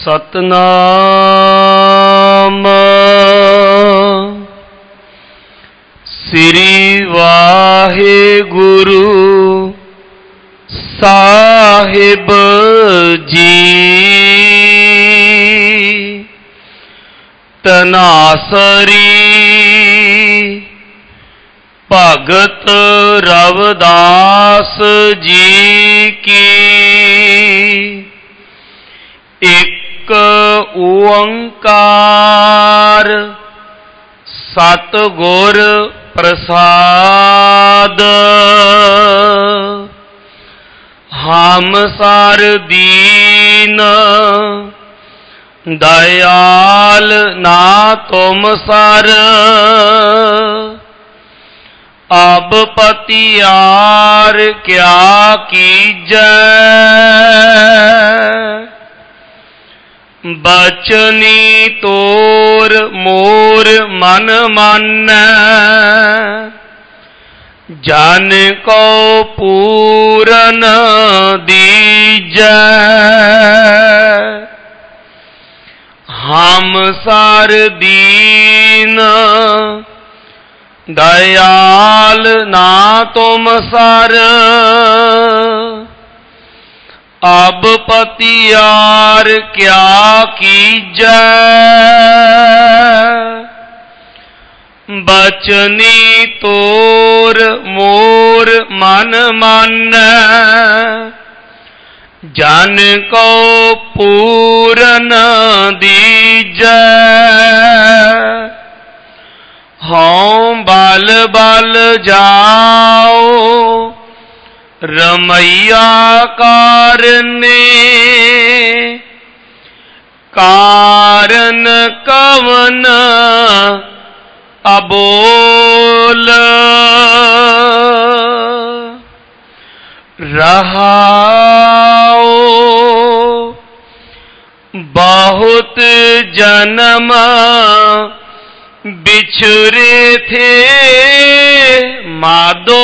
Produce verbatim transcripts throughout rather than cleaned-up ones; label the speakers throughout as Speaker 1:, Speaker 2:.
Speaker 1: ਸਤਨਾਮ ਸ੍ਰੀ ਵਾਹਿਗੁਰੂ ਸਾਹਿਬ ਜੀ। ਤਨਾਸਰੀ ਭਗਤ ਰਵਿਦਾਸ ਜੀ ਕੀ। ਇੱਕ ਓੰਕਾਰ ਸਤਿਗੁਰ ਪ੍ਰਸਾਦ। ਹਮ ਸਰ ਦੀਨ ਦਇਆਲ ਨਾ ਤੁਮ ਸਰ। ਅਬ ਪਤਿਆਰ ਕਿਆ ਕੀਜੈ। ਬਚਨੀ ਤੋਰ ਮੋਰ ਮਨ ਮਾਨੈ। ਜਨ ਕੋ ਪੂਰਨ ਦੀਜੈ। ਹਮ ਸਰ ਦੀਨ ਦਇਆਲ ਨਾ ਤੁਮ ਸਰ। ਅਬ ਪਤਿਆਰ ਕਿਆ ਕੀਜੈ। ਬਚਨੀ ਤੋਰ ਮੋਰ ਮਨ ਮਾਨੈ। ਜਨ ਕੋ ਪੂਰਨ ਦੀਜੈ। ਹਉ ਬਲ ਬਲ ਜਾਓ ਰਮਈਆ ਕਾਰਨੇ। ਕਾਰਨ ਕਵਨ ਅਬੋਲ। ਰਹਾਉ ਬਹੁਤ ਜਨਮ बिछुरे थे मादो।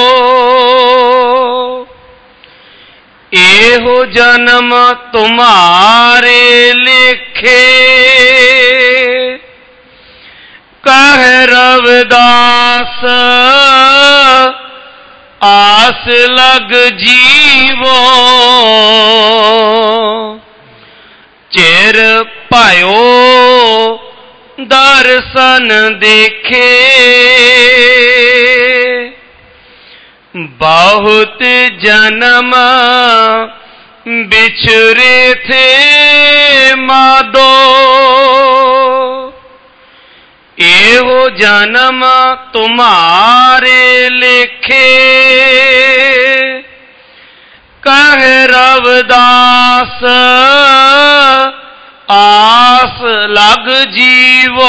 Speaker 1: एहो जन्म तुम्हारे लिखे। कह रविदास आस लग जीवो। चिर पायो दर्शन देखे। बहुत जन्म बिछुरे थे मादो। एहो जन्म तुम्हारे लिखे। कह रविदास आस लग जीवो।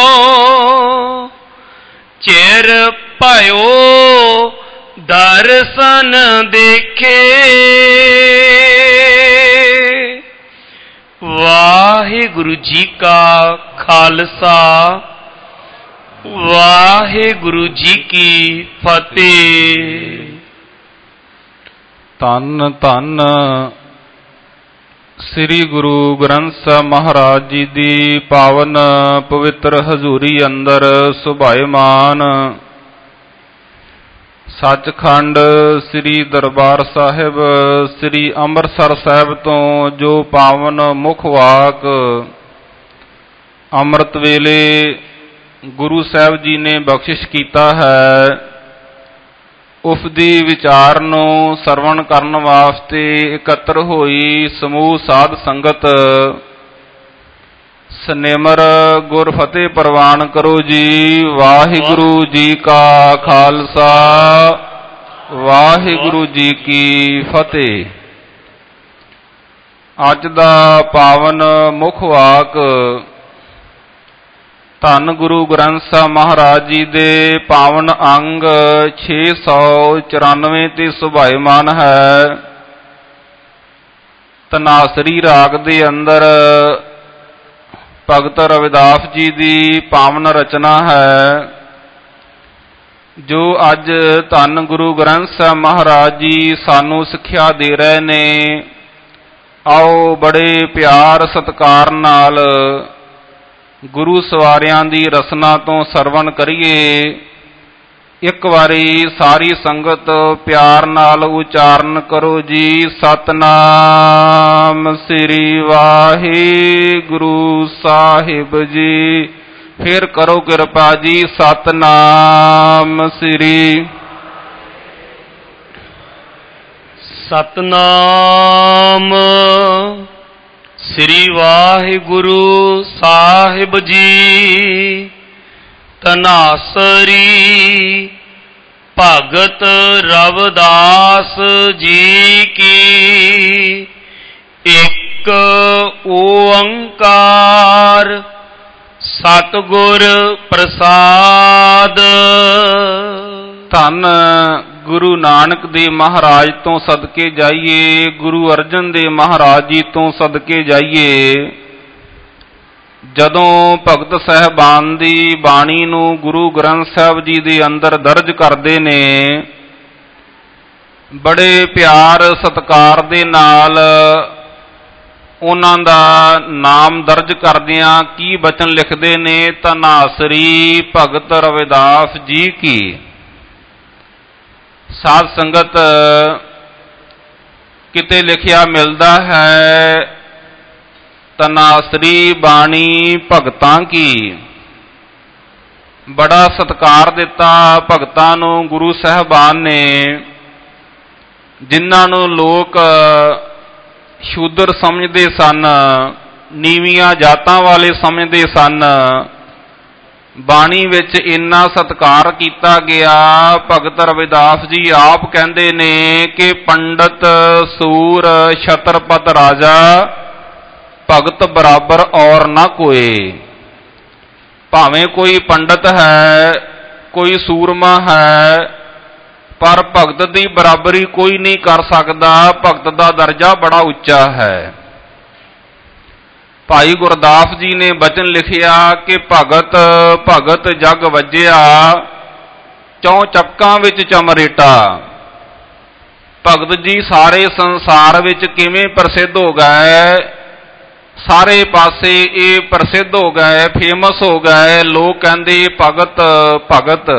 Speaker 1: चिर भयो दर्शन देखे। वाहिगुरु जी का खालसा वाहिगुरु जी की फतेह।
Speaker 2: धन धन श्री गुरु ग्रंथ ਸਾਹਿਬ ਮਹਾਰਾਜ जी ਦੀ पावन पवित्र हजूरी अंदर सुभायमान सचखंड श्री दरबार साहिब श्री ਅੰਮ੍ਰਿਤਸਰ ਸਾਹਿਬ ਤੋਂ जो पावन मुख वाक ਅੰਮ੍ਰਿਤ ਵੇਲੇ गुरु साहब जी ने बख्शिश कीता है, ਉਸ ਦੀ ਵਿਚਾਰ ਨੂੰ ਸਰਵਣ ਕਰਨ ਵਾਸਤੇ ਇਕੱਤਰ ਹੋਈ ਸਮੂਹ ਸਾਧ ਸੰਗਤ ਸਨਿਮਰ ਗੁਰ ਫਤਿਹ ਪ੍ਰਵਾਨ ਕਰੋ ਜੀ। ਵਾਹਿਗੁਰੂ ਜੀ ਕਾ ਖਾਲਸਾ ਵਾਹਿਗੁਰੂ ਜੀ ਕੀ ਫਤਿਹ। ਅੱਜ ਦਾ ਪਾਵਨ ਮੁੱਖ ਵਾਕ ਧੰਨ ਗੁਰੂ ਗ੍ਰੰਥ ਸਾਹਿਬ ਮਹਾਰਾਜ ਜੀ ਦੇ ਪਾਵਨ ਅੰਗ ਛੇ ਸੌ ਚੁਰਾਨਵੇਂ ਤੇ ਸੁਭਾਇਮਾਨ ਹੈ। ਤਨਾਸਰੀ ਰਾਗ ਦੇ ਅੰਦਰ ਭਗਤ ਰਵਿਦਾਸ ਜੀ ਦੀ ਪਾਵਨ ਰਚਨਾ ਹੈ, ਜੋ ਅੱਜ ਧੰਨ ਗੁਰੂ ਗ੍ਰੰਥ ਸਾਹਿਬ ਮਹਾਰਾਜ ਜੀ ਸਾਨੂੰ ਸਿੱਖਿਆ ਦੇ ਰਹੇ ਨੇ। ਆਓ ਬੜੇ ਪਿਆਰ ਸਤਿਕਾਰ ਨਾਲ ਗੁਰੂ ਸਵਾਰਿਆਂ ਦੀ ਰਸਨਾ ਤੋਂ ਸਰਵਣ ਕਰੀਏ। ਇੱਕ ਵਾਰੀ ਸਾਰੀ ਸੰਗਤ ਪਿਆਰ ਨਾਲ ਉਚਾਰਨ ਕਰੋ ਜੀ, ਸਤਨਾਮ ਸ੍ਰੀ ਵਾਹਿਗੁਰੂ ਸਾਹਿਬ ਜੀ। ਫਿਰ ਕਰੋ ਕਿਰਪਾ ਜੀ, ਸਤਨਾਮ ਸ੍ਰੀ
Speaker 1: ਸਤਨਾਮ ਸ੍ਰੀ ਵਾਹਿਗੁਰੂ ਸਾਹਿਬ ਜੀ। ਧਨਾਸਰੀ ਭਗਤ ਰਵਿਦਾਸ ਜੀ ਕੀ। ਇੱਕ ਓੰਕਾਰ ਸਤਿਗੁਰ ਪ੍ਰਸਾਦ।
Speaker 2: ਧੰਨ ਗੁਰੂ ਨਾਨਕ ਦੇਵ ਮਹਾਰਾਜ ਤੋਂ ਸਦਕੇ ਜਾਈਏ, ਗੁਰੂ ਅਰਜਨ ਦੇਵ ਮਹਾਰਾਜ ਜੀ ਤੋਂ ਸਦਕੇ ਜਾਈਏ। ਜਦੋਂ ਭਗਤ ਸਾਹਿਬਾਨ ਦੀ ਬਾਣੀ ਨੂੰ ਗੁਰੂ ਗ੍ਰੰਥ ਸਾਹਿਬ ਜੀ ਦੇ ਅੰਦਰ ਦਰਜ ਕਰਦੇ ਨੇ, ਬੜੇ ਪਿਆਰ ਸਤਿਕਾਰ ਦੇ ਨਾਲ ਉਹਨਾਂ ਦਾ ਨਾਮ ਦਰਜ ਕਰਦਿਆਂ ਕੀ ਬਚਨ ਲਿਖਦੇ ਨੇ? ਧਨਾਸਰੀ ਭਗਤ ਰਵਿਦਾਸ ਜੀ ਕੀ। ਸਾਧ ਸੰਗਤ, ਕਿਤੇ ਲਿਖਿਆ ਮਿਲਦਾ ਹੈ ਧਨਾਸਰੀ ਬਾਣੀ ਭਗਤਾਂ ਕੀ। ਬੜਾ ਸਤਿਕਾਰ ਦਿੱਤਾ ਭਗਤਾਂ ਨੂੰ ਗੁਰੂ ਸਾਹਿਬਾਨ ਨੇ, ਜਿਨ੍ਹਾਂ ਨੂੰ ਲੋਕ ਸ਼ੂਦਰ ਸਮਝਦੇ ਸਨ, ਨੀਵੀਆਂ ਜਾਤਾਂ ਵਾਲੇ ਸਮਝਦੇ ਸਨ। ਬਾਣੀ ਵਿੱਚ ਇੰਨਾ ਸਤਿਕਾਰ ਕੀਤਾ ਗਿਆ। ਭਗਤ ਰਵਿਦਾਸ ਜੀ ਆਪ ਕਹਿੰਦੇ ਨੇ ਕਿ ਪੰਡਤ ਸੂਰ ਛਤਰਪਤ ਰਾਜਾ ਭਗਤ ਬਰਾਬਰ ਔਰ ਨਾ ਕੋਏ। ਭਾਵੇਂ ਕੋਈ ਪੰਡਤ ਹੈ, ਕੋਈ ਸੂਰਮਾ ਹੈ, ਪਰ ਭਗਤ ਦੀ ਬਰਾਬਰੀ ਕੋਈ ਨਹੀਂ ਕਰ ਸਕਦਾ। ਭਗਤ ਦਾ ਦਰਜਾ ਬੜਾ ਉੱਚਾ ਹੈ। ਭਾਈ ਗੁਰਦਾਸ ਜੀ ਨੇ ਬਚਨ ਲਿਖਿਆ ਕਿ ਭਗਤ ਭਗਤ ਜਗ ਵੱਜਿਆ, ਚੌਂ ਚੱਕਾਂ ਵਿੱਚ ਚਮਰੇਟਾ। ਭਗਤ ਜੀ ਸਾਰੇ ਸੰਸਾਰ ਵਿੱਚ ਕਿਵੇਂ ਪ੍ਰਸਿੱਧ ਹੋ ਗਏ? ਸਾਰੇ ਪਾਸੇ ਇਹ ਪ੍ਰਸਿੱਧ ਹੋ ਗਏ, ਫੇਮਸ ਹੋ ਗਏ। ਲੋਕ ਕਹਿੰਦੇ ਭਗਤ ਭਗਤ।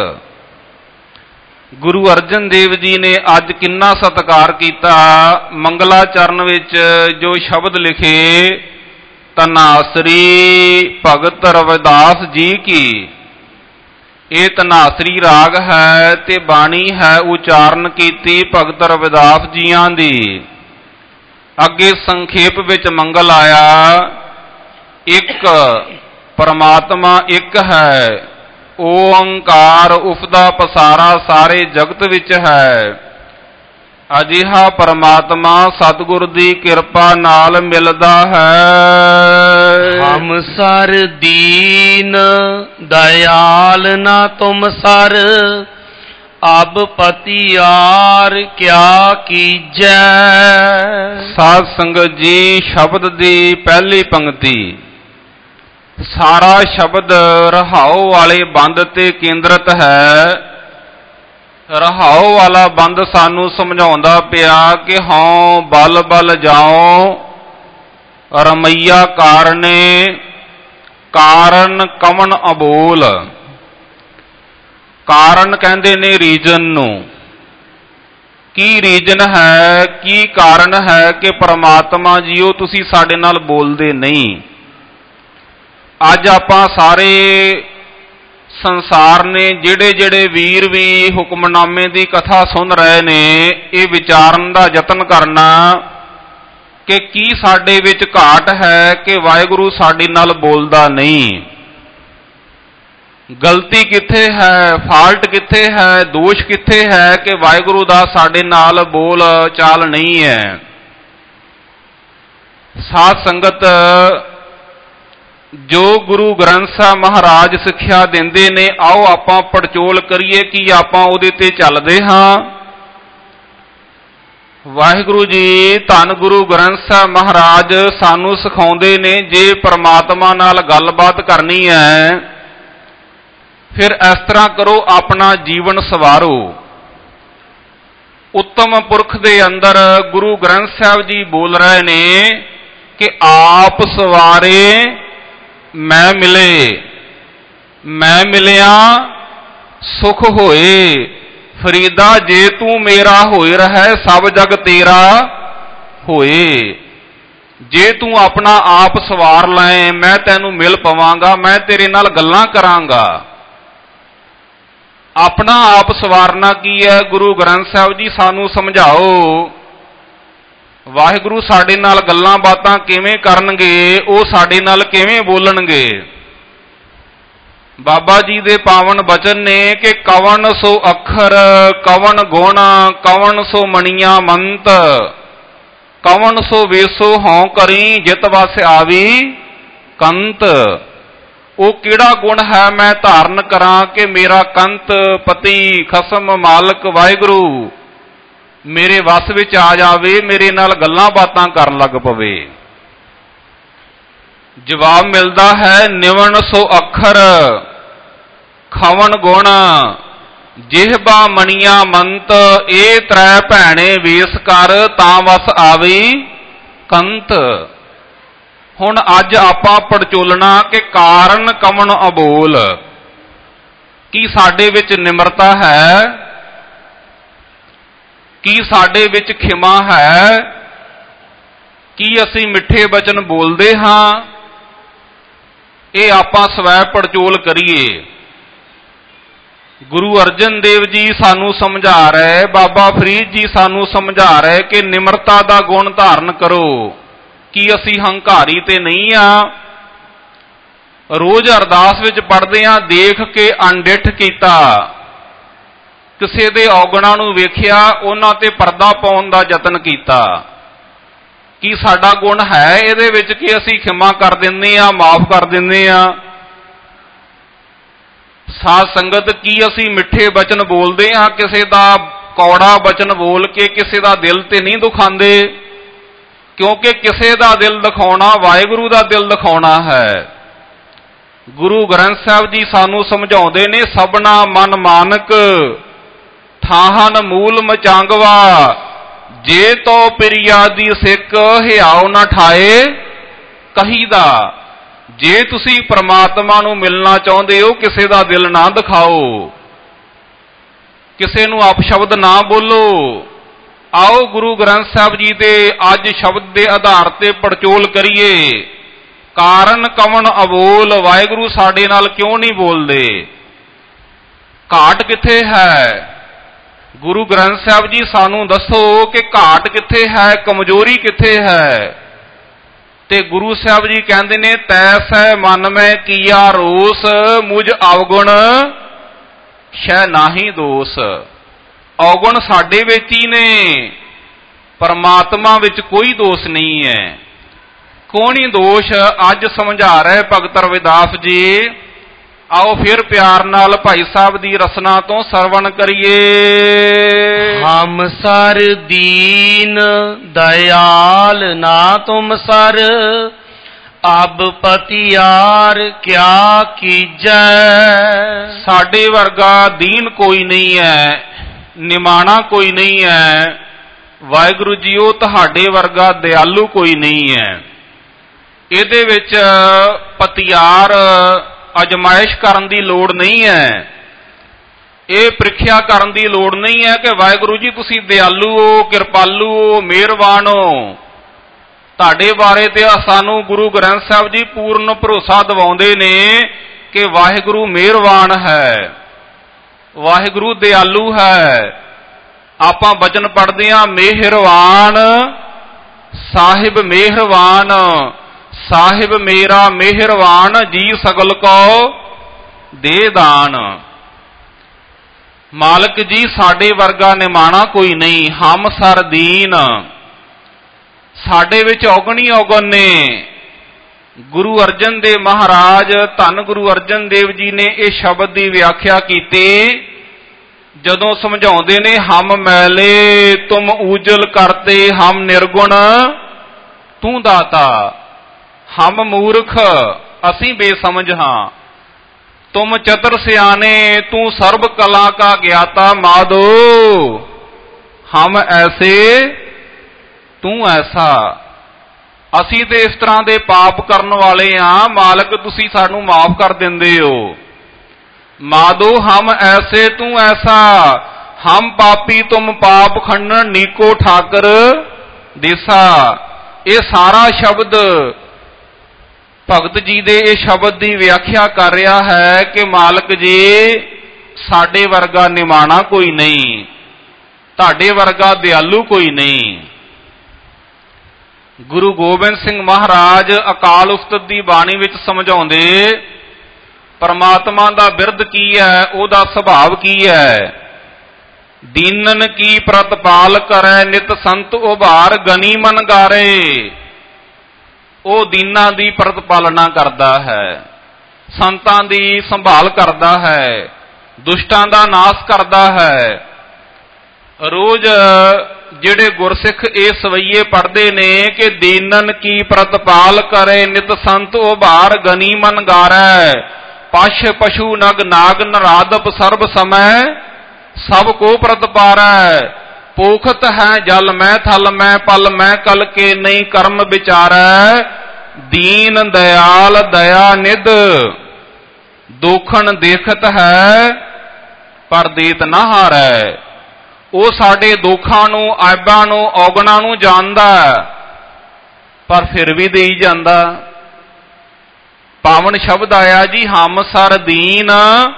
Speaker 2: ਗੁਰੂ ਅਰਜਨ ਦੇਵ ਜੀ ਨੇ ਅੱਜ ਕਿੰਨਾ ਸਤਿਕਾਰ ਕੀਤਾ। ਮੰਗਲਾਚਰਨ ਵਿੱਚ ਜੋ ਸ਼ਬਦ ਲਿਖੇ, ਧਨਾਸਰੀ ਭਗਤ ਰਵਿਦਾਸ ਜੀ ਕੀ। ਇਹ ਧਨਾਸਰੀ ਰਾਗ ਹੈ ਤੇ ਬਾਣੀ ਹੈ ਉਚਾਰਨ ਕੀਤੀ ਭਗਤ ਰਵਿਦਾਸ ਜੀਆਂ ਦੀ। ਅੱਗੇ ਸੰਖੇਪ ਵਿੱਚ ਮੰਗਲ ਆਇਆ। ਇੱਕ ਪਰਮਾਤਮਾ ਇੱਕ ਹੈ, ਓੰਕਾਰ ਉਸਦਾ ਪਸਾਰਾ ਸਾਰੇ ਜਗਤ ਵਿੱਚ ਹੈ। ਅਜਿਹਾ ਪਰਮਾਤਮਾ ਸਤਿਗੁਰ ਦੀ ਕਿਰਪਾ ਨਾਲ ਮਿਲਦਾ ਹੈ।
Speaker 1: ਹਮ ਸਰ ਦੀਨ ਦਇਆਲ ਨਾ ਤੁਮ ਸਰ, ਅਬ ਪਤਿਆਰ ਕਿਆ ਕੀਜੈ।
Speaker 2: ਸਾਧ ਸੰਗਤ ਜੀ, ਸ਼ਬਦ ਦੀ ਪਹਿਲੀ ਪੰਕਤੀ, ਸਾਰਾ ਸ਼ਬਦ ਰਹਾਉ ਵਾਲੇ ਬੰਦ ਤੇ ਕੇਂਦਰਿਤ ਹੈ। ਰਹਾਉ ਵਾਲਾ ਬੰਦ ਸਾਨੂੰ ਸਮਝਾਉਂਦਾ ਪਿਆ ਕਿ ਹਉ ਬਲ ਬਲ ਜਾਉ ਰਮਈਆ ਕਾਰਨੇ, ਕਾਰਨ ਕਵਣ ਅਬੋਲ। ਕਾਰਨ ਕਹਿੰਦੇ ਨੇ ਰੀਜਨ ਨੂੰ। ਕੀ ਰੀਜਨ ਹੈ, ਕੀ ਕਾਰਨ ਹੈ ਕਿ ਪਰਮਾਤਮਾ ਜੀਓ ਤੁਸੀਂ ਸਾਡੇ ਨਾਲ ਬੋਲਦੇ ਨਹੀਂ? ਅੱਜ ਆਪਾਂ ਸਾਰੇ ਸੰਸਾਰ ਨੇ ਜਿਹੜੇ ਜਿਹੜੇ ਵੀਰ ਵੀ ਹੁਕਮਨਾਮੇ ਦੀ ਕਥਾ ਸੁਣ ਰਹੇ ਨੇ, ਇਹ ਵਿਚਾਰਨ ਦਾ ਯਤਨ ਕਰਨਾ ਕਿ ਕੀ ਸਾਡੇ ਵਿੱਚ ਘਾਟ ਹੈ ਕਿ ਵਾਹਿਗੁਰੂ ਸਾਡੇ ਨਾਲ ਬੋਲਦਾ ਨਹੀਂ। ਗਲਤੀ ਕਿੱਥੇ ਹੈ, ਫਾਲਟ ਕਿੱਥੇ ਹੈ, ਦੋਸ਼ ਕਿੱਥੇ ਹੈ ਕਿ ਵਾਹਿਗੁਰੂ ਦਾ ਸਾਡੇ ਨਾਲ ਬੋਲ ਚਾਲ ਨਹੀਂ ਹੈ। ਸਾਧ ਸੰਗਤ, ਜੋ ਗੁਰੂ ਗ੍ਰੰਥ ਸਾਹਿਬ ਮਹਾਰਾਜ ਸਿੱਖਿਆ ਦਿੰਦੇ ਨੇ, ਆਓ ਆਪਾਂ ਪੜਚੋਲ ਕਰੀਏ ਕਿ ਆਪਾਂ ਉਹਦੇ ਤੇ ਚੱਲਦੇ ਹਾਂ। ਵਾਹਿਗੁਰੂ ਜੀ ਧੰਨ ਗੁਰੂ ਗ੍ਰੰਥ ਸਾਹਿਬ ਮਹਾਰਾਜ ਸਾਨੂੰ ਸਿਖਾਉਂਦੇ ਨੇ, ਜੇ ਪਰਮਾਤਮਾ ਨਾਲ ਗੱਲਬਾਤ ਕਰਨੀ ਹੈ ਫਿਰ ਇਸ ਤਰ੍ਹਾਂ ਕਰੋ, ਆਪਣਾ ਜੀਵਨ ਸਵਾਰੋ। ਉੱਤਰ ਉੱਤਮ ਪੁਰਖ ਦੇ ਅੰਦਰ ਗੁਰੂ ਗ੍ਰੰਥ ਸਾਹਿਬ ਜੀ ਬੋਲ ਰਹੇ ਨੇ ਕਿ ਆਪ ਸਵਾਰੇ ਮੈਂ ਮਿਲੇ, ਮੈਂ ਮਿਲਿਆ ਸੁਖ ਹੋਏ। ਫਰੀਦਾ ਜੇ ਤੂੰ ਮੇਰਾ ਹੋਏ ਰਹਿ, ਸਭ ਜਗ ਤੇਰਾ ਹੋਏ। ਜੇ ਤੂੰ ਆਪਣਾ ਆਪ ਸਵਾਰ ਲੈ, ਮੈਂ ਤੈਨੂੰ ਮਿਲ ਪਵਾਂਗਾ, ਮੈਂ ਤੇਰੇ ਨਾਲ ਗੱਲਾਂ ਕਰਾਂਗਾ। ਆਪਣਾ ਆਪ ਸਵਾਰਨਾ ਕੀ ਹੈ? ਗੁਰੂ ਗ੍ਰੰਥ ਸਾਹਿਬ ਜੀ ਸਾਨੂੰ ਸਮਝਾਓ। ਵਾਹਿਗੁਰੂ ਸਾਡੇ ਨਾਲ ਗੱਲਾਂ ਬਾਤਾਂ ਕਿਵੇਂ ਕਰਨਗੇ, ਉਹ ਸਾਡੇ ਨਾਲ ਕਿਵੇਂ ਬੋਲਣਗੇ? ਬਾਬਾ ਜੀ ਦੇ ਪਾਵਨ ਬਚਨ ਨੇ ਕਿ ਕਵਣ ਸੋ ਅੱਖਰ, ਕਵਣ ਗੁਣ, ਕਵਣ ਸੋ ਮਣੀਆਂ ਮੰਤ, ਕਵਣ ਸੋ ਵੇਸੋ ਹਉ ਕਰੀ, ਜਿਤ ਵਸ ਆਵੀ ਕੰਤ। ਉਹ ਕਿਹੜਾ ਗੁਣ ਹੈ ਮੈਂ ਧਾਰਨ ਕਰਾਂ ਕਿ ਮੇਰਾ ਕੰਤ, ਪਤੀ, ਖਸਮ, ਮਾਲਕ ਵਾਹਿਗੁਰੂ ਮੇਰੇ ਵਸ ਵਿੱਚ ਆ ਜਾਵੇ, ਮੇਰੇ ਨਾਲ ਗੱਲਾਂ ਬਾਤਾਂ ਕਰਨ ਲੱਗ ਪਵੇ। ਜਵਾਬ ਮਿਲਦਾ ਹੈ ਨਿਵਣ ਸੋ ਅੱਖਰ, ਖਵਣ ਗੁਣ, ਜਿਹਬਾ ਮਣੀਆਂ ਮੰਤ, ਇਹ ਤ੍ਰੈ ਭੈਣੇ ਵੇਸ ਕਰ, ਤਾਂ ਵਸ ਆਵੀ ਕੰਤ। ਹੁਣ ਅੱਜ ਆਪਾਂ ਪੜਚੋਲਣਾ ਕਿ ਕਾਰਨ ਕਵਣ ਅਬੋਲ। ਕੀ ਸਾਡੇ ਵਿੱਚ ਨਿਮਰਤਾ ਹੈ? ਕੀ ਸਾਡੇ ਵਿੱਚ ਖਿਮਾ ਹੈ? ਕੀ ਅਸੀਂ ਮਿੱਠੇ ਬਚਨ ਬੋਲਦੇ ਹਾਂ? ਇਹ ਆਪਾਂ ਸਵੈ ਪੜਚੋਲ ਕਰੀਏ। ਗੁਰੂ ਅਰਜਨ ਦੇਵ ਜੀ ਸਾਨੂੰ ਸਮਝਾ ਰਹੇ, ਬਾਬਾ ਫਰੀਦ ਜੀ ਸਾਨੂੰ ਸਮਝਾ ਰਹੇ ਕਿ ਨਿਮਰਤਾ ਦਾ ਗੁਣ ਧਾਰਨ ਕਰੋ। ਕੀ ਅਸੀਂ ਹੰਕਾਰੀ ਤੇ ਨਹੀਂ ਆ? ਰੋਜ਼ ਅਰਦਾਸ ਵਿੱਚ ਪੜ੍ਹਦੇ ਹਾਂ, ਦੇਖ ਕੇ ਅਣਡਿੱਠ ਕੀਤਾ, ਕਿਸੇ ਦੇ ਔਗਣਾਂ ਨੂੰ ਵੇਖਿਆ, ਉਹਨਾਂ ਤੇ ਪਰਦਾ ਪਾਉਣ ਦਾ ਯਤਨ ਕੀਤਾ। ਕੀ ਸਾਡਾ ਗੁਣ ਹੈ ਇਹਦੇ ਵਿੱਚ ਕਿ ਅਸੀਂ ਖਿਮਾ ਕਰ ਦਿੰਦੇ ਹਾਂ, ਮਾਫ ਕਰ ਦਿੰਦੇ ਹਾਂ? ਸਾਧ ਸੰਗਤ, ਕੀ ਅਸੀਂ ਮਿੱਠੇ ਬਚਨ ਬੋਲਦੇ ਹਾਂ? ਕਿਸੇ ਦਾ ਕੌੜਾ ਬਚਨ ਬੋਲ ਕੇ ਕਿਸੇ ਦਾ ਦਿਲ ਤੇ ਨਹੀਂ ਦੁਖਾਉਂਦੇ, ਕਿਉਂਕਿ ਕਿਸੇ ਦਾ ਦਿਲ ਦਿਖਾਉਣਾ ਵਾਹਿਗੁਰੂ ਦਾ ਦਿਲ ਦਿਖਾਉਣਾ ਹੈ। ਗੁਰੂ ਗ੍ਰੰਥ ਸਾਹਿਬ ਜੀ ਸਾਨੂੰ ਸਮਝਾਉਂਦੇ ਨੇ ਸਭਨਾ ਮਨ ਮਾਨਕ, ਠਾਹਨ ਮੂਲ ਮਚਾਂਗਵਾ, ਜੇ ਤੋ ਪ੍ਰਿਆ ਦੀ ਸਿੱਖ, ਹਿਆਉ ਨਾ ਠਾਏ ਕਹੀਦਾ। ਜੇ ਤੁਸੀਂ ਪ੍ਰਮਾਤਮਾ ਨੂੰ ਮਿਲਣਾ ਚਾਹੁੰਦੇ ਹੋ, ਕਿਸੇ ਦਾ ਦਿਲ ਨਾ ਦਿਖਾਓ, ਕਿਸੇ ਨੂੰ ਅਪਸ਼ਬਦ ਨਾ ਬੋਲੋ। ਆਓ ਗੁਰੂ ਗ੍ਰੰਥ ਸਾਹਿਬ ਜੀ ਦੇ ਅੱਜ ਸ਼ਬਦ ਦੇ ਆਧਾਰ ਤੇ ਪੜਚੋਲ ਕਰੀਏ। ਕਾਰਨ ਕਵਣ ਅਬੋਲ, ਵਾਹਿਗੁਰੂ ਸਾਡੇ ਨਾਲ ਕਿਉਂ ਨਹੀਂ ਬੋਲਦੇ? ਘਾਟ ਕਿੱਥੇ ਹੈ? ਗੁਰੂ ਗ੍ਰੰਥ ਸਾਹਿਬ ਜੀ ਸਾਨੂੰ ਦੱਸੋ ਕਿ ਘਾਟ ਕਿੱਥੇ ਹੈ, ਕਮਜ਼ੋਰੀ ਕਿੱਥੇ ਹੈ? ਤੇ ਗੁਰੂ ਸਾਹਿਬ ਜੀ ਕਹਿੰਦੇ ਨੇ ਤੈਸੈ ਮਨ ਮੈਂ ਕੀਆ ਰੋਸ, ਮੁਝ ਅਵਗੁਣ ਸ਼ੈ ਨਾਹੀ ਦੋਸ। ਔਗੁਣ ਸਾਡੇ ਵਿੱਚ ਹੀ ਨੇ, ਪਰਮਾਤਮਾ ਵਿੱਚ ਕੋਈ ਦੋਸ਼ ਨਹੀਂ ਹੈ। ਕੌਣੀ ਦੋਸ਼ ਅੱਜ ਸਮਝਾ ਰਹੇ ਭਗਤ ਰਵਿਦਾਸ ਜੀ। ਆਓ ਫਿਰ ਪਿਆਰ ਨਾਲ ਭਾਈ ਸਾਹਿਬ ਦੀ ਰਸਨਾ ਤੋਂ ਸਰਵਣ ਕਰੀਏ।
Speaker 1: ਹਮ ਸਰ ਦੀਨ ਦਇਆਲ ਨਾ ਤੁਮ ਸਰ, ਅਬ ਪਤਿਆਰ ਕਿਆ ਕੀਜੈ।
Speaker 2: ਸਾਡੇ ਵਰਗਾ ਦੀਨ ਕੋਈ ਨਹੀਂ ਹੈ, ਨਿਮਾਣਾ ਕੋਈ ਨਹੀਂ ਹੈ। ਵਾਹਿਗੁਰੂ ਜੀ ਉਹ ਤੁਹਾਡੇ ਵਰਗਾ ਦਿਆਲੂ ਕੋਈ ਨਹੀਂ ਹੈ। ਇਹਦੇ ਵਿੱਚ ਪਤਿਆਰ ਅਜਮਾਇਸ਼ ਕਰਨ ਦੀ ਲੋੜ ਨਹੀਂ ਹੈ, ਇਹ ਪ੍ਰੀਖਿਆ ਕਰਨ ਦੀ ਲੋੜ ਨਹੀਂ ਹੈ ਕਿ ਵਾਹਿਗੁਰੂ ਜੀ ਤੁਸੀਂ ਦਿਆਲੂ ਹੋ, ਕਿਰਪਾਲੂ ਹੋ, ਮਿਹਰਬਾਨ ਹੋ। ਤੁਹਾਡੇ ਬਾਰੇ ਤੇ ਸਾਨੂੰ ਗੁਰੂ ਗ੍ਰੰਥ ਸਾਹਿਬ ਜੀ ਪੂਰਨ ਭਰੋਸਾ ਦਿਵਾਉਂਦੇ ਨੇ ਕਿ ਵਾਹਿਗੁਰੂ ਮਿਹਰਬਾਨ ਹੈ, ਵਾਹਿਗੁਰੂ ਦਿਆਲੂ ਹੈ। ਆਪਾਂ ਬਚਨ ਪੜ੍ਹਦੇ ਹਾਂ ਮਿਹਰਬਾਨ ਸਾਹਿਬ ਮਿਹਰਬਾਨ, ਸਾਹਿਬ ਮੇਰਾ ਮਿਹਰਬਾਨ, ਜੀ ਸਗਲ ਕੋ ਦੇ ਦਾਨ। ਮਾਲਕ ਜੀ ਸਾਡੇ ਵਰਗਾ ਨਿਮਾਣਾ ਕੋਈ ਨਹੀਂ। ਹਮ ਸਰ ਦੀਨ, ਸਾਡੇ ਵਿੱਚ ਔਗਣੀ ਔਗਣ ਨੇ। ਗੁਰੂ ਅਰਜਨ ਦੇਵ ਮਹਾਰਾਜ, ਧੰਨ ਗੁਰੂ ਅਰਜਨ ਦੇਵ ਜੀ ਨੇ ਇਹ ਸ਼ਬਦ ਦੀ ਵਿਆਖਿਆ ਕੀਤੀ ਜਦੋਂ ਸਮਝਾਉਂਦੇ ਨੇ ਹਮ ਮੈਲੇ ਤੁਮ ਊਜਲ ਕਰਤੇ, ਹਮ ਨਿਰਗੁਣ ਤੂੰ ਦਾਤਾ। ਹਮ ਮੂਰਖ ਅਸੀਂ ਬੇਸਮਝ ਹਾਂ, ਤੁਮ ਚਤਰ ਸਿਆਣੇ ਤੂੰ ਸਰਬ ਕਲਾ ਕਾ ਗਿਆਤਾ। ਮਾਧੋ ਹਮ ਐਸੇ ਤੂੰ ਐਸਾ। ਅਸੀਂ ਤੇ ਇਸ ਤਰ੍ਹਾਂ ਦੇ ਪਾਪ ਕਰਨ ਵਾਲੇ ਹਾਂ, ਮਾਲਕ ਤੁਸੀਂ ਸਾਨੂੰ ਮਾਫ ਕਰ ਦਿੰਦੇ ਹੋ। ਮਾਧੋ ਹਮ ਐਸੇ ਤੂੰ ਐਸਾ, ਹਮ ਪਾਪੀ ਤੁਮ ਪਾਪ ਖੰਡਨ ਨੀਕੋ ਠਾਕਰ ਦੇਸਾ। ਇਹ ਸਾਰਾ ਸ਼ਬਦ ਭਗਤ ਜੀ ਦੇ ਇਹ ਸ਼ਬਦ ਦੀ ਵਿਆਖਿਆ ਕਰ ਰਿਹਾ ਹੈ ਕਿ ਮਾਲਕ ਜੀ ਸਾਡੇ ਵਰਗਾ ਨਿਮਾਣਾ ਕੋਈ ਨਹੀਂ, ਤੁਹਾਡੇ ਵਰਗਾ ਦਿਆਲੂ ਕੋਈ ਨਹੀਂ। ਗੁਰੂ ਗੋਬਿੰਦ ਸਿੰਘ ਮਹਾਰਾਜ ਅਕਾਲ ਉਸਤਤ ਦੀ ਬਾਣੀ ਵਿੱਚ ਸਮਝਾਉਂਦੇ ਪਰਮਾਤਮਾ ਦਾ ਬਿਰਧ ਕੀ ਹੈ, ਉਹਦਾ ਸੁਭਾਵ ਕੀ ਹੈ। ਦੀਨਨ ਕੀ ਪ੍ਰਤਪਾਲ ਕਰੈ ਨਿਤ ਸੰਤ ਉਭਾਰ ਗਨੀ ਮਨ ਗਾਰੇ। ਉਹ ਦੀਨਾਂ ਦੀ ਪ੍ਰਤਪਾਲਨਾ ਕਰਦਾ ਹੈ, ਸੰਤਾਂ ਦੀ ਸੰਭਾਲ ਕਰਦਾ ਹੈ, ਦੁਸ਼ਟਾਂ ਦਾ ਨਾਸ਼ ਕਰਦਾ ਹੈ। ਰੋਜ਼ ਜਿਹੜੇ ਗੁਰਸਿੱਖ ਇਹ ਸਵਈਏ ਪੜ੍ਹਦੇ ਨੇ ਕਿ ਦੀਨਨ ਕੀ ਪ੍ਰਤਪਾਲ ਕਰੇ ਨਿਤ ਸੰਤ ਉਭਾਰ ਗਨੀ ਮਨ ਗਾਰੈ। ਪਸ਼ ਪਸ਼ੂ ਨਗ ਨਾਗ ਨਰਾਦਪ ਸਰਬ ਸਮੈ ਸਭ ਕੋ ਪ੍ਰਤਪਾਰੈ। ਪੋਖਤ ਹੈ ਜਲ ਮੈਂ ਥਲ ਮੈਂ ਪਲ ਮੈਂ ਕਲ ਕੇ ਨਹੀਂ ਕਰਮ ਵਿਚਾਰੈ। ਦੀਨ ਦਇਆਲ ਦਇਆ ਨਿਧ ਦੋਖਣ ਦੇਖਤ ਹੈ ਪਰ ਦੇਤ ਨਾ ਹਾਰੈ। ਉਹ ਸਾਡੇ ਦੁੱਖਾਂ ਨੂੰ, ਆਇਬਾਂ ਨੂੰ, ਔਗਣਾਂ ਨੂੰ ਜਾਣਦਾ ਪਰ ਫਿਰ ਵੀ ਦੇਈ ਜਾਂਦਾ। ਪਾਵਨ ਸ਼ਬਦ ਆਇਆ ਜੀ, ਹਮ ਸਰ ਦੀਨ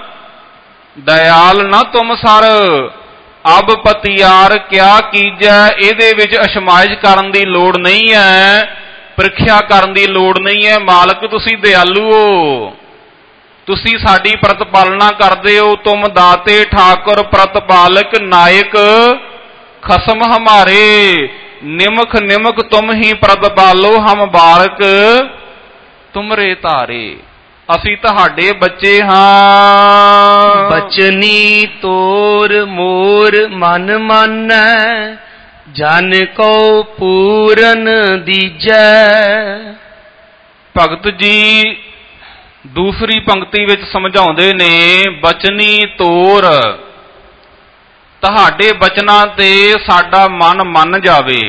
Speaker 2: ਦਇਆਲ ਨਾ ਤੁਮ ਸਰ ਅਬ ਪਤਿਆਰ ਕਿਆ ਕੀਜੈ। ਇਹਦੇ ਵਿੱਚ ਅਸ਼ਮਾਇਸ਼ ਕਰਨ ਦੀ ਲੋੜ ਨਹੀਂ ਹੈ, ਪ੍ਰੀਖਿਆ ਕਰਨ ਦੀ ਲੋੜ ਨਹੀਂ ਹੈ। ਮਾਲਕ ਤੁਸੀਂ ਦਿਆਲੂ ਹੋ, ਤੁਸੀਂ ਸਾਡੀ ਪ੍ਰਤਪਾਲਨਾ ਕਰਦੇ ਹੋ। ਤੁਮ ਦਾਤੇ ਠਾਕੁਰ ਪ੍ਰਤਪਾਲਕ ਨਾਇਕ ਖਸਮ ਹਮਾਰੇ। ਨਿਮਖ ਨਿਮਖ ਤੁਮ ਹੀ ਪ੍ਰਤਪਾਲੋ ਹਮ ਬਾਲਕ ਤੁਮਰੇ ਧਾਰੇ। ਅਸੀਂ ਤੁਹਾਡੇ ਬੱਚੇ ਹਾਂ।
Speaker 1: ਬਚਨੀ ਤੋਰ ਮੋਰ ਮਨ ਮਾਨੈ ਜਨ ਕੋ ਪੂਰਨ ਦੀਜੈ।
Speaker 2: ਭਗਤ ਜੀ ਦੂਸਰੀ ਪੰਕਤੀ ਵਿੱਚ ਸਮਝਾਉਂਦੇ ਨੇ, ਬਚਨੀ ਤੋਰ, ਤੁਹਾਡੇ ਬਚਨਾਂ ਤੇ ਸਾਡਾ ਮਨ ਮੰਨ ਜਾਵੇ।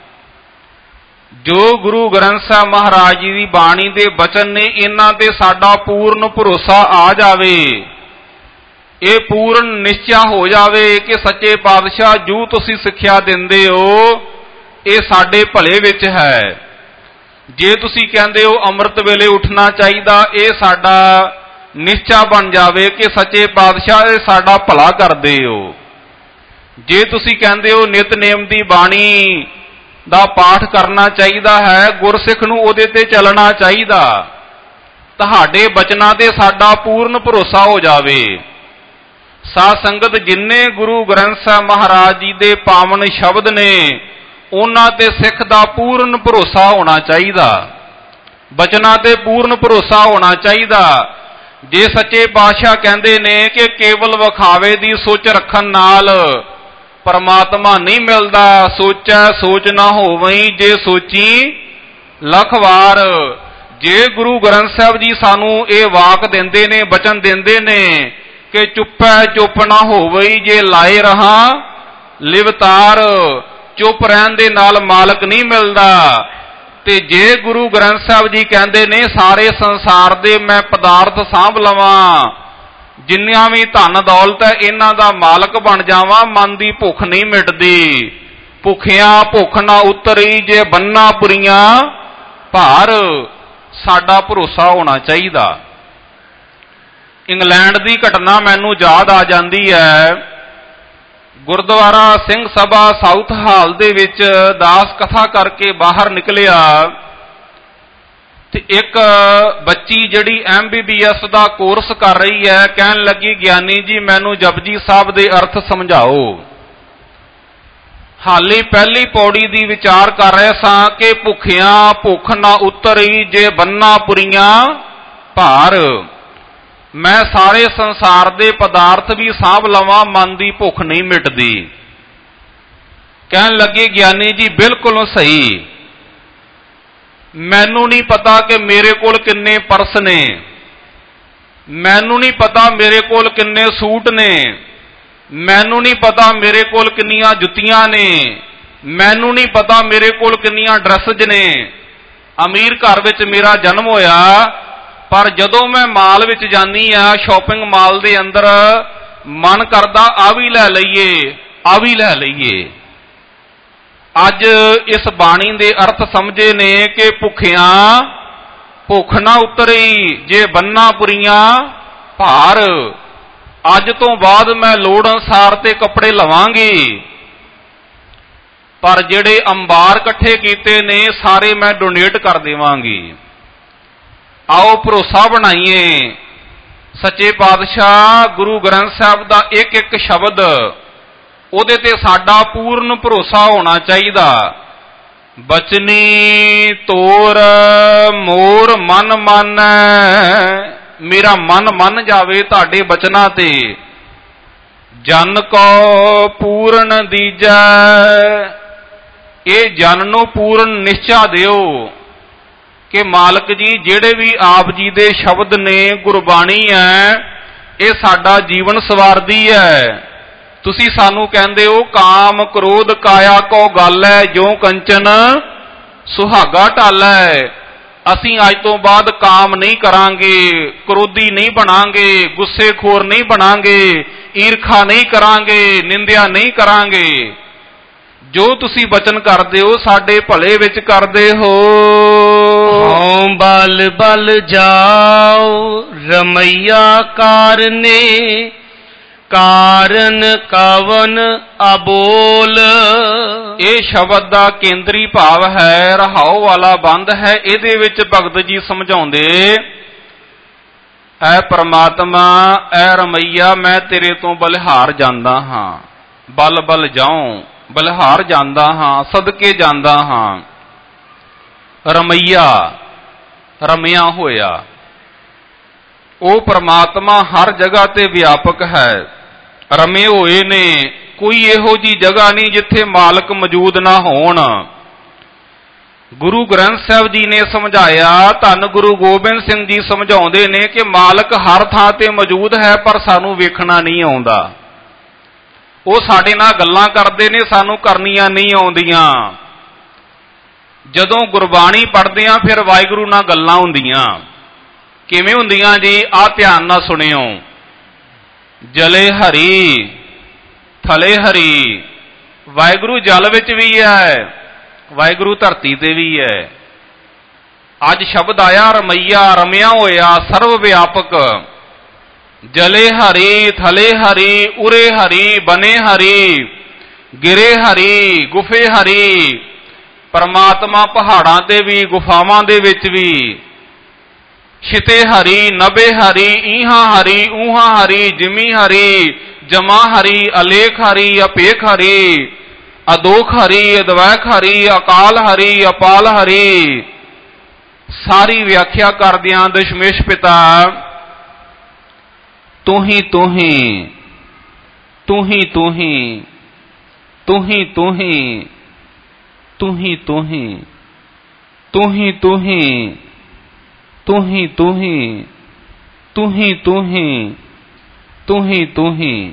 Speaker 2: ਜੋ ਗੁਰੂ ਗ੍ਰੰਥ ਸਾਹਿਬ ਮਹਾਰਾਜ ਜੀ ਦੀ ਬਾਣੀ ਦੇ ਬਚਨ ਨੇ, ਇਹਨਾਂ ਤੇ ਸਾਡਾ ਪੂਰਨ ਭਰੋਸਾ ਆ ਜਾਵੇ। ਇਹ ਪੂਰਨ ਨਿਸ਼ਚਾ ਹੋ ਜਾਵੇ ਕਿ ਸੱਚੇ ਪਾਤਸ਼ਾਹ ਜੋ ਤੁਸੀਂ ਸਿੱਖਿਆ ਦਿੰਦੇ ਹੋ ਇਹ ਸਾਡੇ ਭਲੇ ਵਿੱਚ ਹੈ। ਜੇ ਤੁਸੀਂ ਕਹਿੰਦੇ ਹੋ ਅੰਮ੍ਰਿਤ ਵੇਲੇ ਉੱਠਣਾ ਚਾਹੀਦਾ, ਇਹ ਸਾਡਾ ਨਿਸ਼ਚਾ ਬਣ ਜਾਵੇ ਕਿ ਸੱਚੇ ਪਾਤਸ਼ਾਹ ਇਹ ਸਾਡਾ ਭਲਾ ਕਰਦੇ ਹੋ। ਜੇ ਤੁਸੀਂ ਕਹਿੰਦੇ ਹੋ ਨਿਤਨੇਮ ਦੀ ਬਾਣੀ ਦਾ ਪਾਠ ਕਰਨਾ ਚਾਹੀਦਾ ਹੈ, ਗੁਰਸਿੱਖ ਨੂੰ ਉਹਦੇ ਤੇ ਚੱਲਣਾ ਚਾਹੀਦਾ, ਤੁਹਾਡੇ ਬਚਨਾਂ ਤੇ ਸਾਡਾ ਪੂਰਨ ਭਰੋਸਾ ਹੋ ਜਾਵੇ। ਸਾਧ ਸੰਗਤ, ਜਿੰਨੇ ਗੁਰੂ ਗ੍ਰੰਥ ਸਾਹਿਬ ਮਹਾਰਾਜ ਜੀ ਦੇ ਪਾਵਨ ਸ਼ਬਦ ਨੇ ਉਹਨਾਂ ਤੇ ਸਿੱਖ ਦਾ ਪੂਰਨ ਭਰੋਸਾ ਹੋਣਾ ਚਾਹੀਦਾ, ਬਚਨਾਂ ਤੇ ਪੂਰਨ ਭਰੋਸਾ ਹੋਣਾ ਚਾਹੀਦਾ। ਜੇ ਸੱਚੇ ਪਾਤਸ਼ਾਹ ਕਹਿੰਦੇ ਨੇ ਕਿ ਕੇਵਲ ਵਿਖਾਵੇ ਦੀ ਸੋਚ ਰੱਖਣ ਨਾਲ ਪਰਮਾਤਮਾ ਨਹੀਂ ਮਿਲਦਾ, ਸੋਚੈ ਸੋਚ ਨਾ ਹੋਵਈ ਜੇ ਸੋਚੀ ਲੱਖ ਵਾਰ। ਜੇ ਗੁਰੂ ਗ੍ਰੰਥ ਸਾਹਿਬ ਜੀ ਸਾਨੂੰ ਇਹ ਵਾਕ ਦਿੰਦੇ ਨੇ, ਬਚਨ ਦਿੰਦੇ ਨੇ ਕਿ ਚੁੱਪੈ ਚੁੱਪ ਨਾ ਹੋਵਈ ਜੇ ਲਾਏ ਰਹਾ ਲਿਵਤਾਰ, ਚੁੱਪ ਰਹਿਣ ਦੇ ਨਾਲ ਮਾਲਕ ਨਹੀਂ ਮਿਲਦਾ। ਤੇ ਜੇ ਗੁਰੂ ਗ੍ਰੰਥ ਸਾਹਿਬ ਜੀ ਕਹਿੰਦੇ ਨੇ ਸਾਰੇ ਸੰਸਾਰ ਦੇ ਮੈਂ ਪਦਾਰਥ ਸਾਂਭ ਲਵਾਂ, ਜਿੰਨੀਆਂ ਵੀ ਧਨ ਦੌਲਤ ਹੈ ਇਹਨਾਂ ਦਾ ਮਾਲਕ ਬਣ ਜਾਵਾਂ, ਮਨ ਦੀ ਭੁੱਖ ਨਹੀਂ ਮਿਟਦੀ। ਭੁੱਖਿਆਂ ਭੁੱਖ ਨਾ ਉਤਰੀ ਜੇ ਬੰਨਾ ਪੁਰੀਆਂ ਭਾਰ। ਸਾਡਾ ਭਰੋਸਾ ਹੋਣਾ ਚਾਹੀਦਾ। ਇੰਗਲੈਂਡ ਦੀ ਘਟਨਾ ਮੈਨੂੰ ਯਾਦ ਆ ਜਾਂਦੀ ਹੈ। ਗੁਰਦੁਆਰਾ ਸਿੰਘ ਸਭਾ ਸਾਊਥ ਹਾਲ ਦੇ ਵਿੱਚ ਦਾਸ ਕਥਾ ਕਰਕੇ ਬਾਹਰ ਨਿਕਲਿਆ ਤੇ ਇੱਕ ਬੱਚੀ ਜਿਹੜੀ ਐਮ ਬੀ ਬੀ ਐਸ ਦਾ ਕੋਰਸ ਕਰ ਰਹੀ ਹੈ, ਕਹਿਣ ਲੱਗੀ, ਗਿਆਨੀ ਜੀ ਮੈਨੂੰ ਜਪਜੀ ਸਾਹਿਬ ਦੇ ਅਰਥ ਸਮਝਾਓ। ਹਾਲੇ ਪਹਿਲੀ ਪੌੜੀ ਦੀ ਵਿਚਾਰ ਕਰ ਰਹੇ ਸਾਂ ਕਿ ਭੁੱਖਿਆਂ ਭੁੱਖ ਨਾ ਉਤਰੀ ਜੇ ਬੰਨਾ ਪੁਰੀਆਂ ਭਾਰ। ਮੈਂ ਸਾਰੇ ਸੰਸਾਰ ਦੇ ਪਦਾਰਥ ਵੀ ਸਾਂਭ ਲਵਾਂ, ਮਨ ਦੀ ਭੁੱਖ ਨਹੀਂ ਮਿਟਦੀ। ਕਹਿਣ ਲੱਗੇ, ਗਿਆਨੀ ਜੀ ਬਿਲਕੁਲ ਸਹੀ। ਮੈਨੂੰ ਨਹੀਂ ਪਤਾ ਕਿ ਮੇਰੇ ਕੋਲ ਕਿੰਨੇ ਪਰਸ ਨੇ, ਮੈਨੂੰ ਨਹੀਂ ਪਤਾ ਮੇਰੇ ਕੋਲ ਕਿੰਨੇ ਸੂਟ ਨੇ, ਮੈਨੂੰ ਨਹੀਂ ਪਤਾ ਮੇਰੇ ਕੋਲ ਕਿੰਨੀਆਂ ਜੁੱਤੀਆਂ ਨੇ, ਮੈਨੂੰ ਨਹੀਂ ਪਤਾ ਮੇਰੇ ਕੋਲ ਕਿੰਨੀਆਂ ਡਰੈਸਜ ਨੇ। ਅਮੀਰ ਘਰ ਵਿੱਚ ਮੇਰਾ ਜਨਮ ਹੋਇਆ, ਪਰ ਜਦੋਂ ਮੈਂ ਮਾਲ ਵਿੱਚ ਜਾਂਦੀ ਆ, ਸ਼ਾਪਿੰਗ ਮਾਲ ਦੇ ਅੰਦਰ, ਮਨ ਕਰਦਾ ਆ ਵੀ ਲੈ ਲਈਏ, ਆ ਵੀ ਲੈ ਲਈਏ। ਅੱਜ ਇਸ ਬਾਣੀ ਦੇ ਅਰਥ ਸਮਝੇ ਨੇ ਕਿ ਭੁੱਖਿਆਂ ਭੁੱਖ ਨਾ ਉਤਰੀ, ਜੇ ਬੰਨਾ ਪੁਰੀਆਂ ਭਾਰ। ਅੱਜ ਤੋਂ ਬਾਅਦ ਮੈਂ ਲੋੜ ਅਨੁਸਾਰ ਤੇ ਕੱਪੜੇ ਲਵਾਂਗੀ, ਪਰ ਜਿਹੜੇ ਅੰਬਾਰ ਇਕੱਠੇ ਕੀਤੇ ਨੇ ਸਾਰੇ ਮੈਂ ਡੋਨੇਟ ਕਰ ਦੇਵਾਂਗੀ। ਆਓ ਭਰੋਸਾ ਬਣਾਈਏ ਸੱਚੇ ਪਾਤਸ਼ਾਹ ਗੁਰੂ ਗ੍ਰੰਥ ਸਾਹਿਬ ਦਾ ਇੱਕ ਇੱਕ ਸ਼ਬਦ, ਉਹਦੇ ਤੇ ਸਾਡਾ ਪੂਰਨ ਭਰੋਸਾ ਹੋਣਾ ਚਾਹੀਦਾ। ਬਚਨੀ ਤੋਰ ਮੋਰ ਮਨ ਮਾਨੈ, ਮੇਰਾ ਮਨ ਮੰਨ ਜਾਵੇ ਤੁਹਾਡੇ ਬਚਨਾਂ ਤੇ। ਜਨ ਕੋ ਪੂਰਨ ਦੀਜੈ, ਇਹ ਜਨ ਨੂੰ ਪੂਰਨ ਨਿਸ਼ਚਾ ਦਿਓ ਕਿ ਮਾਲਕ ਜੀ ਜਿਹੜੇ ਵੀ ਆਪ ਜੀ ਦੇ ਸ਼ਬਦ ਨੇ, ਗੁਰਬਾਣੀ ਹੈ, ਇਹ ਸਾਡਾ ਜੀਵਨ ਸਵਾਰਦੀ ਹੈ। ਤੁਸੀਂ ਸਾਨੂੰ ਕਹਿੰਦੇ ਹੋ ਕਾਮ ਕ੍ਰੋਧ ਕਾਇਆ ਕੋ ਗਾਲੈ, ਜੋ ਕੰਚਨ ਸੁਹਾਗਾ ਢਾਲੈ। ਅਸੀਂ ਅੱਜ ਤੋਂ ਬਾਅਦ ਕਾਮ ਨਹੀਂ ਕਰਾਂਗੇ, ਕ੍ਰੋਧੀ ਨਹੀਂ ਬਣਾਂਗੇ, ਗੁੱਸੇਖੋਰ ਨਹੀਂ ਬਣਾਂਗੇ, ਈਰਖਾ ਨਹੀਂ ਕਰਾਂਗੇ, ਨਿੰਦਿਆ ਨਹੀਂ ਕਰਾਂਗੇ। ਜੋ ਤੁਸੀਂ ਬਚਨ ਕਰਦੇ ਹੋ ਸਾਡੇ ਭਲੇ ਵਿੱਚ ਕਰਦੇ ਹੋ।
Speaker 1: ਹਉ ਬਲ ਬਲ ਜਾਓ ਰਮਈਆ ਕਾਰਨੇ, ਕਾਰਨ ਕਵਨ ਅਬੋਲ।
Speaker 2: ਇਹ ਸ਼ਬਦ ਦਾ ਕੇਂਦਰੀ ਭਾਵ ਹੈ, ਰਹਾਉ ਵਾਲਾ ਬੰਦ ਹੈ। ਇਹਦੇ ਵਿੱਚ ਭਗਤ ਜੀ ਸਮਝਾਉਂਦੇ, ਐ ਪਰਮਾਤਮਾ, ਐ ਰਮਈਆ, ਮੈਂ ਤੇਰੇ ਤੋਂ ਬਲਿਹਾਰ ਜਾਂਦਾ ਹਾਂ। ਬਲ ਬਲ ਜਾਉ, ਬਲਿਹਾਰ ਜਾਂਦਾ ਹਾਂ, ਸਦਕੇ ਜਾਂਦਾ ਹਾਂ। ਰਮਈਆ, ਰਮਿਆ ਹੋਇਆ। ਉਹ ਪਰਮਾਤਮਾ ਹਰ ਜਗ੍ਹਾ ਤੇ ਵਿਆਪਕ ਹੈ, ਰਮੇ ਹੋਏ ਨੇ। ਕੋਈ ਇਹੋ ਜੀ ਜਗ੍ਹਾ ਨਹੀਂ ਜਿੱਥੇ ਮਾਲਕ ਮੌਜੂਦ ਨਾ ਹੋਣ। ਗੁਰੂ ਗ੍ਰੰਥ ਸਾਹਿਬ ਜੀ ਨੇ ਸਮਝਾਇਆ, ਧੰਨ ਗੁਰੂ ਗੋਬਿੰਦ ਸਿੰਘ ਜੀ ਸਮਝਾਉਂਦੇ ਨੇ ਕਿ ਮਾਲਕ ਹਰ ਥਾਂ ਤੇ ਮੌਜੂਦ ਹੈ, ਪਰ ਸਾਨੂੰ ਵੇਖਣਾ ਨਹੀਂ ਆਉਂਦਾ। ਉਹ ਸਾਡੇ ਨਾਲ ਗੱਲਾਂ ਕਰਦੇ ਨੇ, ਸਾਨੂੰ ਕਰਨੀਆਂ ਨਹੀਂ ਆਉਂਦੀਆਂ। ਜਦੋਂ ਗੁਰਬਾਣੀ ਪੜ੍ਹਦੇ ਆ ਫਿਰ ਵਾਹਿਗੁਰੂ ਨਾਲ ਗੱਲਾਂ ਹੁੰਦੀਆਂ। ਕਿਵੇਂ ਹੁੰਦੀਆਂ ਜੀ? ਆਹ ਧਿਆਨ ਨਾਲ ਸੁਣਿਓ। ਜਲੇ ਹਰੀ ਥਲੇ ਹਰੀ, ਵਾਹਿਗੁਰੂ ਜਲ ਵਿੱਚ ਵੀ ਹੈ, ਵਾਹਿਗੁਰੂ ਧਰਤੀ ਤੇ ਵੀ ਹੈ। ਅੱਜ ਸ਼ਬਦ ਆਇਆ ਰਮਈਆ, ਰਮਿਆ ਹੋਇਆ, ਸਰਵ ਵਿਆਪਕ। ਜਲੇ ਹਰੀ ਥਲੇ ਹਰੀ, ਉਰੇ ਹਰੀ ਬਨੇ ਹਰੀ, ਗਿਰੇ ਹਰੀ ਗੁਫੇ ਹਰੀ। ਪਰਮਾਤਮਾ ਪਹਾੜਾਂ ਤੇ ਵੀ, ਗੁਫਾਵਾਂ ਦੇ ਵਿੱਚ ਵੀ। ਛਿਤੇ ਹਰੀ ਨਭੇ ਹਰੀ, ਈਹਾਂ ਹਰੀ ਊਹਾਂ ਹਰੀ, ਜਿਮੀ ਹਰੀ ਜਮਾ ਹਰੀ, ਅਲੇਖ ਹਰੀ ਅਪੇਖ ਹਰੀ, ਅਦੋਖ ਹਰੀ ਅਦਵੈਖ ਹਰੀ, ਅਕਾਲ ਹਰੀ ਅਪਾਲ ਹਰੀ। ਸਾਰੀ ਵਿਆਖਿਆ ਕਰਦਿਆਂ ਦਸ਼ਮੇਸ਼ ਪਿਤਾ, ਤੂੰ ਹੀ ਤੂੰ ਹੀ ਤੂੰ ਹੀ ਤੂੰ ਹੀ ਤੂੰ ਹੀ ਤੂੰ ਹੀ ਤੂੰ ਹੀ ਤੂੰ ਹੀ ਤੂੰ ਹੀ ਤੂੰ ਹੀ ਤੂੰ ਹੀ ਤੂੰ ਹੀ ਤੂੰ ਹੀ ਤੂੰ ਹੀ ਤੂੰ ਹੀ ਤੂੰ ਹੀ।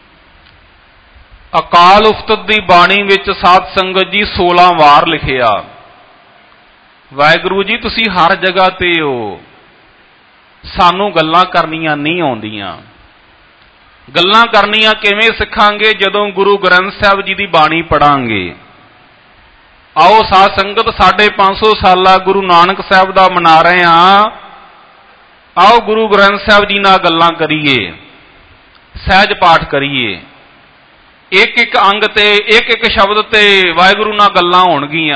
Speaker 2: ਅਕਾਲ ਉਸਤਤ ਦੀ ਬਾਣੀ ਵਿੱਚ ਸਾਧ ਸੰਗਤ ਜੀ ਸੋਲਾਂ ਵਾਰ ਲਿਖਿਆ। ਵਾਹਿਗੁਰੂ ਜੀ ਤੁਸੀਂ ਹਰ ਜਗ੍ਹਾ ਤੇ ਹੋ, ਸਾਨੂੰ ਗੱਲਾਂ ਕਰਨੀਆਂ ਨਹੀਂ ਆਉਂਦੀਆਂ। ਗੱਲਾਂ ਕਰਨੀਆਂ ਕਿਵੇਂ ਸਿੱਖਾਂਗੇ? ਜਦੋਂ ਗੁਰੂ ਗ੍ਰੰਥ ਸਾਹਿਬ ਜੀ ਦੀ ਬਾਣੀ ਪੜਾਂਗੇ। ਆਓ ਸਾਧ ਸੰਗਤ, ਸਾਢੇ ਪੰਜ ਸੌ ਸਾਲਾ ਗੁਰੂ ਨਾਨਕ ਸਾਹਿਬ ਦਾ ਮਨਾ ਰਹੇ ਹਾਂ। ਆਓ ਗੁਰੂ ਗ੍ਰੰਥ ਸਾਹਿਬ ਜੀ ਨਾਲ ਗੱਲਾਂ ਕਰੀਏ, ਸਹਿਜ ਪਾਠ ਕਰੀਏ। ਇੱਕ ਇੱਕ ਅੰਗ ਤੇ, ਇੱਕ ਇੱਕ ਸ਼ਬਦ ਤੇ ਵਾਹਿਗੁਰੂ ਨਾਲ ਗੱਲਾਂ ਹੋਣਗੀਆਂ,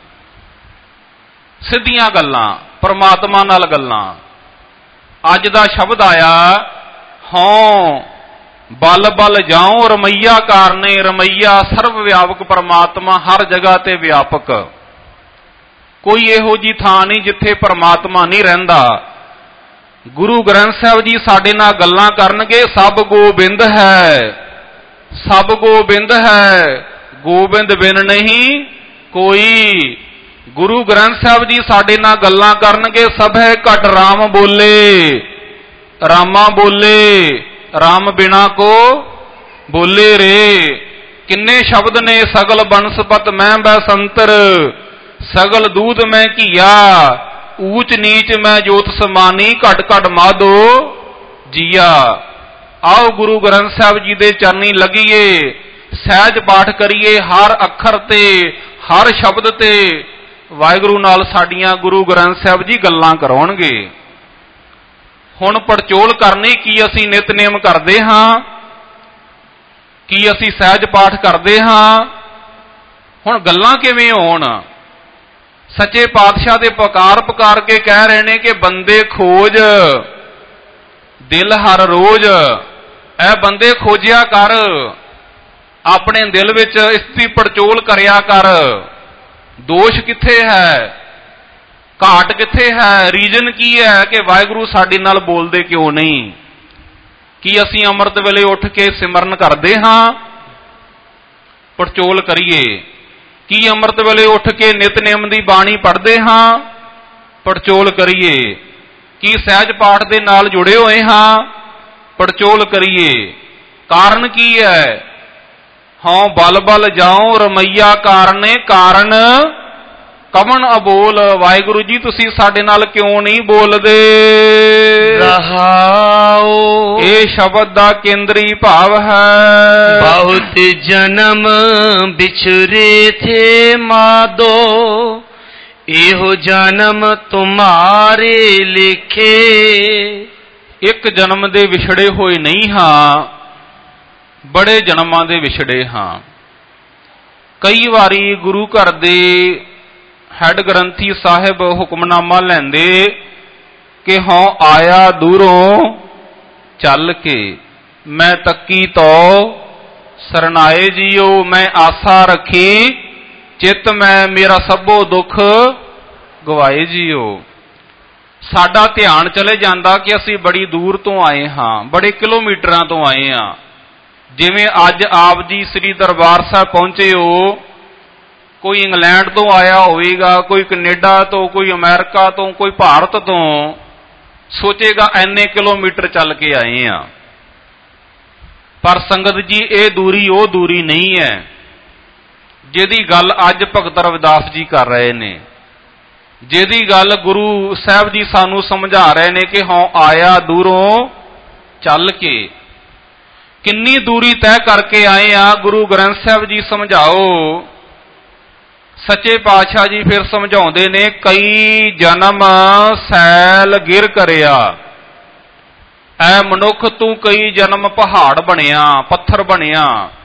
Speaker 2: ਸਿੱਧੀਆਂ ਗੱਲਾਂ, ਪਰਮਾਤਮਾ ਨਾਲ ਗੱਲਾਂ। ਅੱਜ ਦਾ ਸ਼ਬਦ ਆਇਆ, ਹਉ ਬਲ ਬਲ ਜਾਉ ਰਮਈਆ ਕਾਰਨੇ। ਰਮਈਆ ਸਰਵ ਵਿਆਪਕ ਪਰਮਾਤਮਾ, ਹਰ ਜਗ੍ਹਾ ਤੇ ਵਿਆਪਕ। ਕੋਈ ਇਹੋ ਜੀ ਥਾਂ ਨਹੀਂ ਜਿੱਥੇ ਪਰਮਾਤਮਾ ਨਹੀਂ ਰਹਿੰਦਾ। ਗੁਰੂ ਗ੍ਰੰਥ ਸਾਹਿਬ ਜੀ ਸਾਡੇ ਨਾਲ ਗੱਲਾਂ ਕਰਨਗੇ। ਸਭ ਗੋਬਿੰਦ ਹੈ, ਸਭ ਗੋਬਿੰਦ ਹੈ, ਗੋਬਿੰਦ ਬਿਨ ਨਹੀਂ ਕੋਈ। ਗੁਰੂ ਗ੍ਰੰਥ ਸਾਹਿਬ ਜੀ ਸਾਡੇ ਨਾਲ ਗੱਲਾਂ ਕਰਨਗੇ। ਸਭੈ ਘਟ ਰਾਮ ਬੋਲੇ, ਰਾਮਾ ਬੋਲੇ, ਰਾਮ ਬਿਨਾ ਕੋ ਬੋਲੇ ਰੇ ਕਿੰਨੇ ਸ਼ਬਦ ਨੇ, ਸਗਲ ਬਨਸਪਤ ਮੈਂ ਬੈਸੰਤਰ, ਸਗਲ ਦੂਧ ਮੈਂ ਘੀਆ, ਊਚ ਨੀਚ ਮੈਂ ਜੋਤ ਸਮਾਨੀ, ਘਟ ਘਟ ਮਾਧੋ ਜੀਆ। ਆਓ ਗੁਰੂ ਗ੍ਰੰਥ ਸਾਹਿਬ ਜੀ ਦੇ ਚਰਨੀ ਲੱਗੀਏ, ਸਹਿਜ ਪਾਠ ਕਰੀਏ, ਹਰ ਅੱਖਰ ਤੇ ਹਰ ਸ਼ਬਦ ਤੇ ਵਾਹਿਗੁਰੂ ਨਾਲ ਸਾਡੀਆਂ ਗੁਰੂ ਗ੍ਰੰਥ ਸਾਹਿਬ ਜੀ ਗੱਲਾਂ ਕਰਾਉਣਗੇ। ਹੁਣ ਪੜਚੋਲ ਕਰਨੀ, ਕੀ ਅਸੀਂ ਨਿਤਨੇਮ ਕਰਦੇ ਹਾਂ, ਕੀ ਅਸੀਂ ਸਹਿਜ ਪਾਠ ਕਰਦੇ ਹਾਂ। ਹੁਣ ਗੱਲਾਂ ਕਿਵੇਂ ਹੋਣ? ਸੱਚੇ ਪਾਤਸ਼ਾਹ ਦੇ ਪੁਕਾਰ ਪੁਕਾਰ ਕੇ ਕਹਿ ਰਹੇ ਨੇ ਕਿ ਬੰਦੇ ਖੋਜ ਦਿਲ ਹਰ ਰੋਜ਼, ਐ ਬੰਦੇ ਖੋਜਿਆ ਕਰ, ਆਪਣੇ ਦਿਲ ਵਿੱਚ ਇਸ ਦੀ ਪੜਚੋਲ ਕਰਿਆ ਕਰ। ਦੋਸ਼ ਕਿੱਥੇ ਹੈ, ਘਾਟ ਕਿੱਥੇ ਹੈ, ਰੀਜਨ ਕੀ ਹੈ ਕਿ ਵਾਹਿਗੁਰੂ ਸਾਡੇ ਨਾਲ ਬੋਲਦੇ ਕਿਉਂ ਨਹੀਂ? ਕੀ ਅਸੀਂ ਅੰਮ੍ਰਿਤ ਵੇਲੇ ਉੱਠ ਕੇ ਸਿਮਰਨ ਕਰਦੇ ਹਾਂ? ਪੜਚੋਲ ਕਰੀਏ। ਕੀ ਅੰਮ੍ਰਿਤ ਵੇਲੇ ਉੱਠ ਕੇ ਨਿਤਨੇਮ ਦੀ ਬਾਣੀ ਪੜ੍ਹਦੇ ਹਾਂ? ਪੜਚੋਲ ਕਰੀਏ। ਕੀ ਸਹਿਜ ਪਾਠ ਦੇ ਨਾਲ ਜੁੜੇ ਹੋਏ ਹਾਂ? ਪੜਚੋਲ ਕਰੀਏ। ਕਾਰਨ ਕੀ ਹੈ? ਹਾਂ ਬਲ ਬਲ ਜਾਓ ਰਮਈਆ ਕਾਰਨੇ, ਕਾਰਨ ਕਵਣ ਅਬੋਲ। ਵਾਹਿਗੁਰੂ ਜੀ ਤੁਸੀਂ ਸਾਡੇ ਨਾਲ ਕਿਉਂ ਨਹੀਂ ਬੋਲਦੇ?
Speaker 1: ਰਹਾਉ
Speaker 2: ਇਹ ਸ਼ਬਦ ਦਾ ਕੇਂਦਰੀ ਭਾਵ ਹੈ।
Speaker 1: ਬਹੁਤ ਜਨਮ ਵਿਛਰੇ ਥੇ ਮਾਧੋ, ਇਹੋ ਜਨਮ ਤੁਮਾਰੇ ਲਿਖੇ।
Speaker 2: ਇੱਕ ਜਨਮ ਦੇ ਵਿਛੜੇ ਹੋਏ ਨਹੀਂ ਹਾਂ, ਬੜੇ ਜਨਮਾਂ ਦੇ ਵਿਛੜੇ ਹਾਂ। ਕਈ ਵਾਰੀ ਗੁਰੂ ਘਰ ਦੇ ਹੈਡ ਗ੍ਰੰਥੀ ਸਾਹਿਬ ਹੁਕਮਨਾਮਾ ਲੈਂਦੇ ਕਿ ਹਾਂ ਆਇਆ ਦੂਰੋਂ ਚੱਲ ਕੇ, ਮੈਂ ਤੱਕੀ ਤੋ ਸਰਨਾਏ ਜੀਓ, ਮੈਂ ਆਸਾ ਰੱਖੀ ਚਿੱਤ ਮੈਂ, ਮੇਰਾ ਸਭੋ ਦੁੱਖ ਗਵਾਏ ਜੀਓ। ਸਾਡਾ ਧਿਆਨ ਚਲੇ ਜਾਂਦਾ ਕਿ ਅਸੀਂ ਬੜੀ ਦੂਰ ਤੋਂ ਆਏ ਹਾਂ, ਬੜੇ ਕਿਲੋਮੀਟਰਾਂ ਤੋਂ ਆਏ ਹਾਂ। ਜਿਵੇਂ ਅੱਜ ਆਪ ਜੀ ਸ੍ਰੀ ਦਰਬਾਰ ਸਾਹਿਬ ਪਹੁੰਚੇ ਹੋ, ਕੋਈ ਇੰਗਲੈਂਡ ਤੋਂ ਆਇਆ ਹੋਵੇਗਾ, ਕੋਈ ਕੈਨੇਡਾ ਤੋਂ, ਕੋਈ ਅਮਰੀਕਾ ਤੋਂ, ਕੋਈ ਭਾਰਤ ਤੋਂ, ਸੋਚੇਗਾ ਐਨੇ ਕਿਲੋਮੀਟਰ ਚੱਲ ਕੇ ਆਏ ਆ। ਪਰ ਸੰਗਤ ਜੀ ਇਹ ਦੂਰੀ ਉਹ ਦੂਰੀ ਨਹੀਂ ਹੈ ਜਿਹਦੀ ਗੱਲ ਅੱਜ ਭਗਤ ਰਵਿਦਾਸ ਜੀ ਕਰ ਰਹੇ ਨੇ, ਜਿਹਦੀ ਗੱਲ ਗੁਰੂ ਸਾਹਿਬ ਜੀ ਸਾਨੂੰ ਸਮਝਾ ਰਹੇ ਨੇ ਕਿ ਹਾਂ ਆਇਆ ਦੂਰੋਂ ਚੱਲ ਕੇ। ਕਿੰਨੀ ਦੂਰੀ ਤੈਅ ਕਰਕੇ ਆਏ ਆ, ਗੁਰੂ ਗ੍ਰੰਥ ਸਾਹਿਬ ਜੀ ਸਮਝਾਓ। ਸੱਚੇ ਪਾਤਸ਼ਾਹ ਜੀ ਫਿਰ ਸਮਝਾਉਂਦੇ ਨੇ, ਕਈ ਜਨਮ ਸੈਲ ਗਿਰ ਕਰਿਆ, ਐ ਮਨੁੱਖ ਤੂੰ ਕਈ ਜਨਮ ਪਹਾੜ ਬਣਿਆ, ਪੱਥਰ ਬਣਿਆ।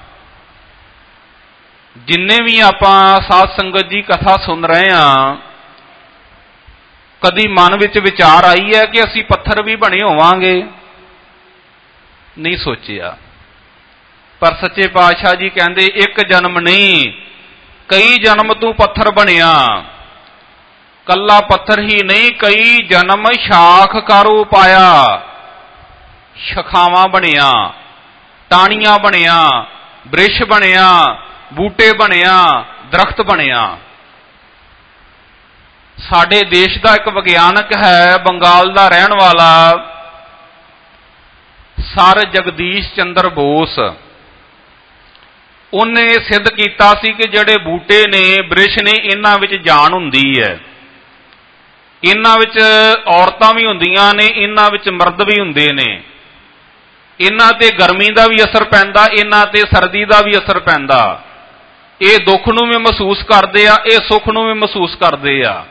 Speaker 2: ਜਿੰਨੇ ਵੀ ਆਪਾਂ ਸਾਧ ਸੰਗਤ ਜੀ ਕਥਾ ਸੁਣ ਰਹੇ ਹਾਂ, ਕਦੀ ਮਨ ਵਿੱਚ ਵਿਚਾਰ ਆਈ ਹੈ ਕਿ ਅਸੀਂ ਪੱਥਰ ਵੀ ਬਣੇ ਹੋਵਾਂਗੇ? ਨਹੀਂ ਸੋਚਿਆ। ਪਰ ਸੱਚੇ ਪਾਤਸ਼ਾਹ ਜੀ ਕਹਿੰਦੇ ਇੱਕ ਜਨਮ ਨਹੀਂ, ਕਈ ਜਨਮ ਤੂੰ ਪੱਥਰ ਬਣਿਆ। ਕੱਲਾ ਪੱਥਰ ਹੀ ਨਹੀਂ, ਕਈ ਜਨਮ ਸ਼ਾਖ ਕਾਰੂ ਪਾਇਆ, ਸ਼ਖਾਵਾਂ ਬਣਿਆ, ਟਾਹਣੀਆਂ ਬਣਿਆ, ਬ੍ਰਿਸ਼ ਬਣਿਆ, ਬੂਟੇ ਬਣਿਆ, ਦਰਖਤ ਬਣਿਆ। ਸਾਡੇ ਦੇਸ਼ ਦਾ ਇੱਕ ਵਿਗਿਆਨਕ ਹੈ, ਬੰਗਾਲ ਦਾ ਰਹਿਣ ਵਾਲਾ ਸਰ ਜਗਦੀਸ਼ ਚੰਦਰ ਬੋਸ। ਉਹਨੇ ਸਿੱਧ ਕੀਤਾ ਸੀ ਕਿ ਜਿਹੜੇ ਬੂਟੇ ਨੇ, ਬ੍ਰਿਸ਼ ਨੇ, ਇਹਨਾਂ ਵਿੱਚ ਜਾਨ ਹੁੰਦੀ ਹੈ। ਇਹਨਾਂ ਵਿੱਚ ਔਰਤਾਂ ਵੀ ਹੁੰਦੀਆਂ ਨੇ, ਇਹਨਾਂ ਵਿੱਚ ਮਰਦ ਵੀ ਹੁੰਦੇ ਨੇ। ਇਹਨਾਂ ਤੇ ਗਰਮੀ ਦਾ ਵੀ ਅਸਰ ਪੈਂਦਾ, ਇਹਨਾਂ ਤੇ ਸਰਦੀ ਦਾ ਵੀ ਅਸਰ ਪੈਂਦਾ। ਇਹ ਦੁੱਖ ਨੂੰ ਵੀ ਮਹਿਸੂਸ ਕਰਦੇ ਆ, ਇਹ ਸੁੱਖ ਨੂੰ ਵੀ ਮਹਿਸੂਸ ਕਰਦੇ ਆ।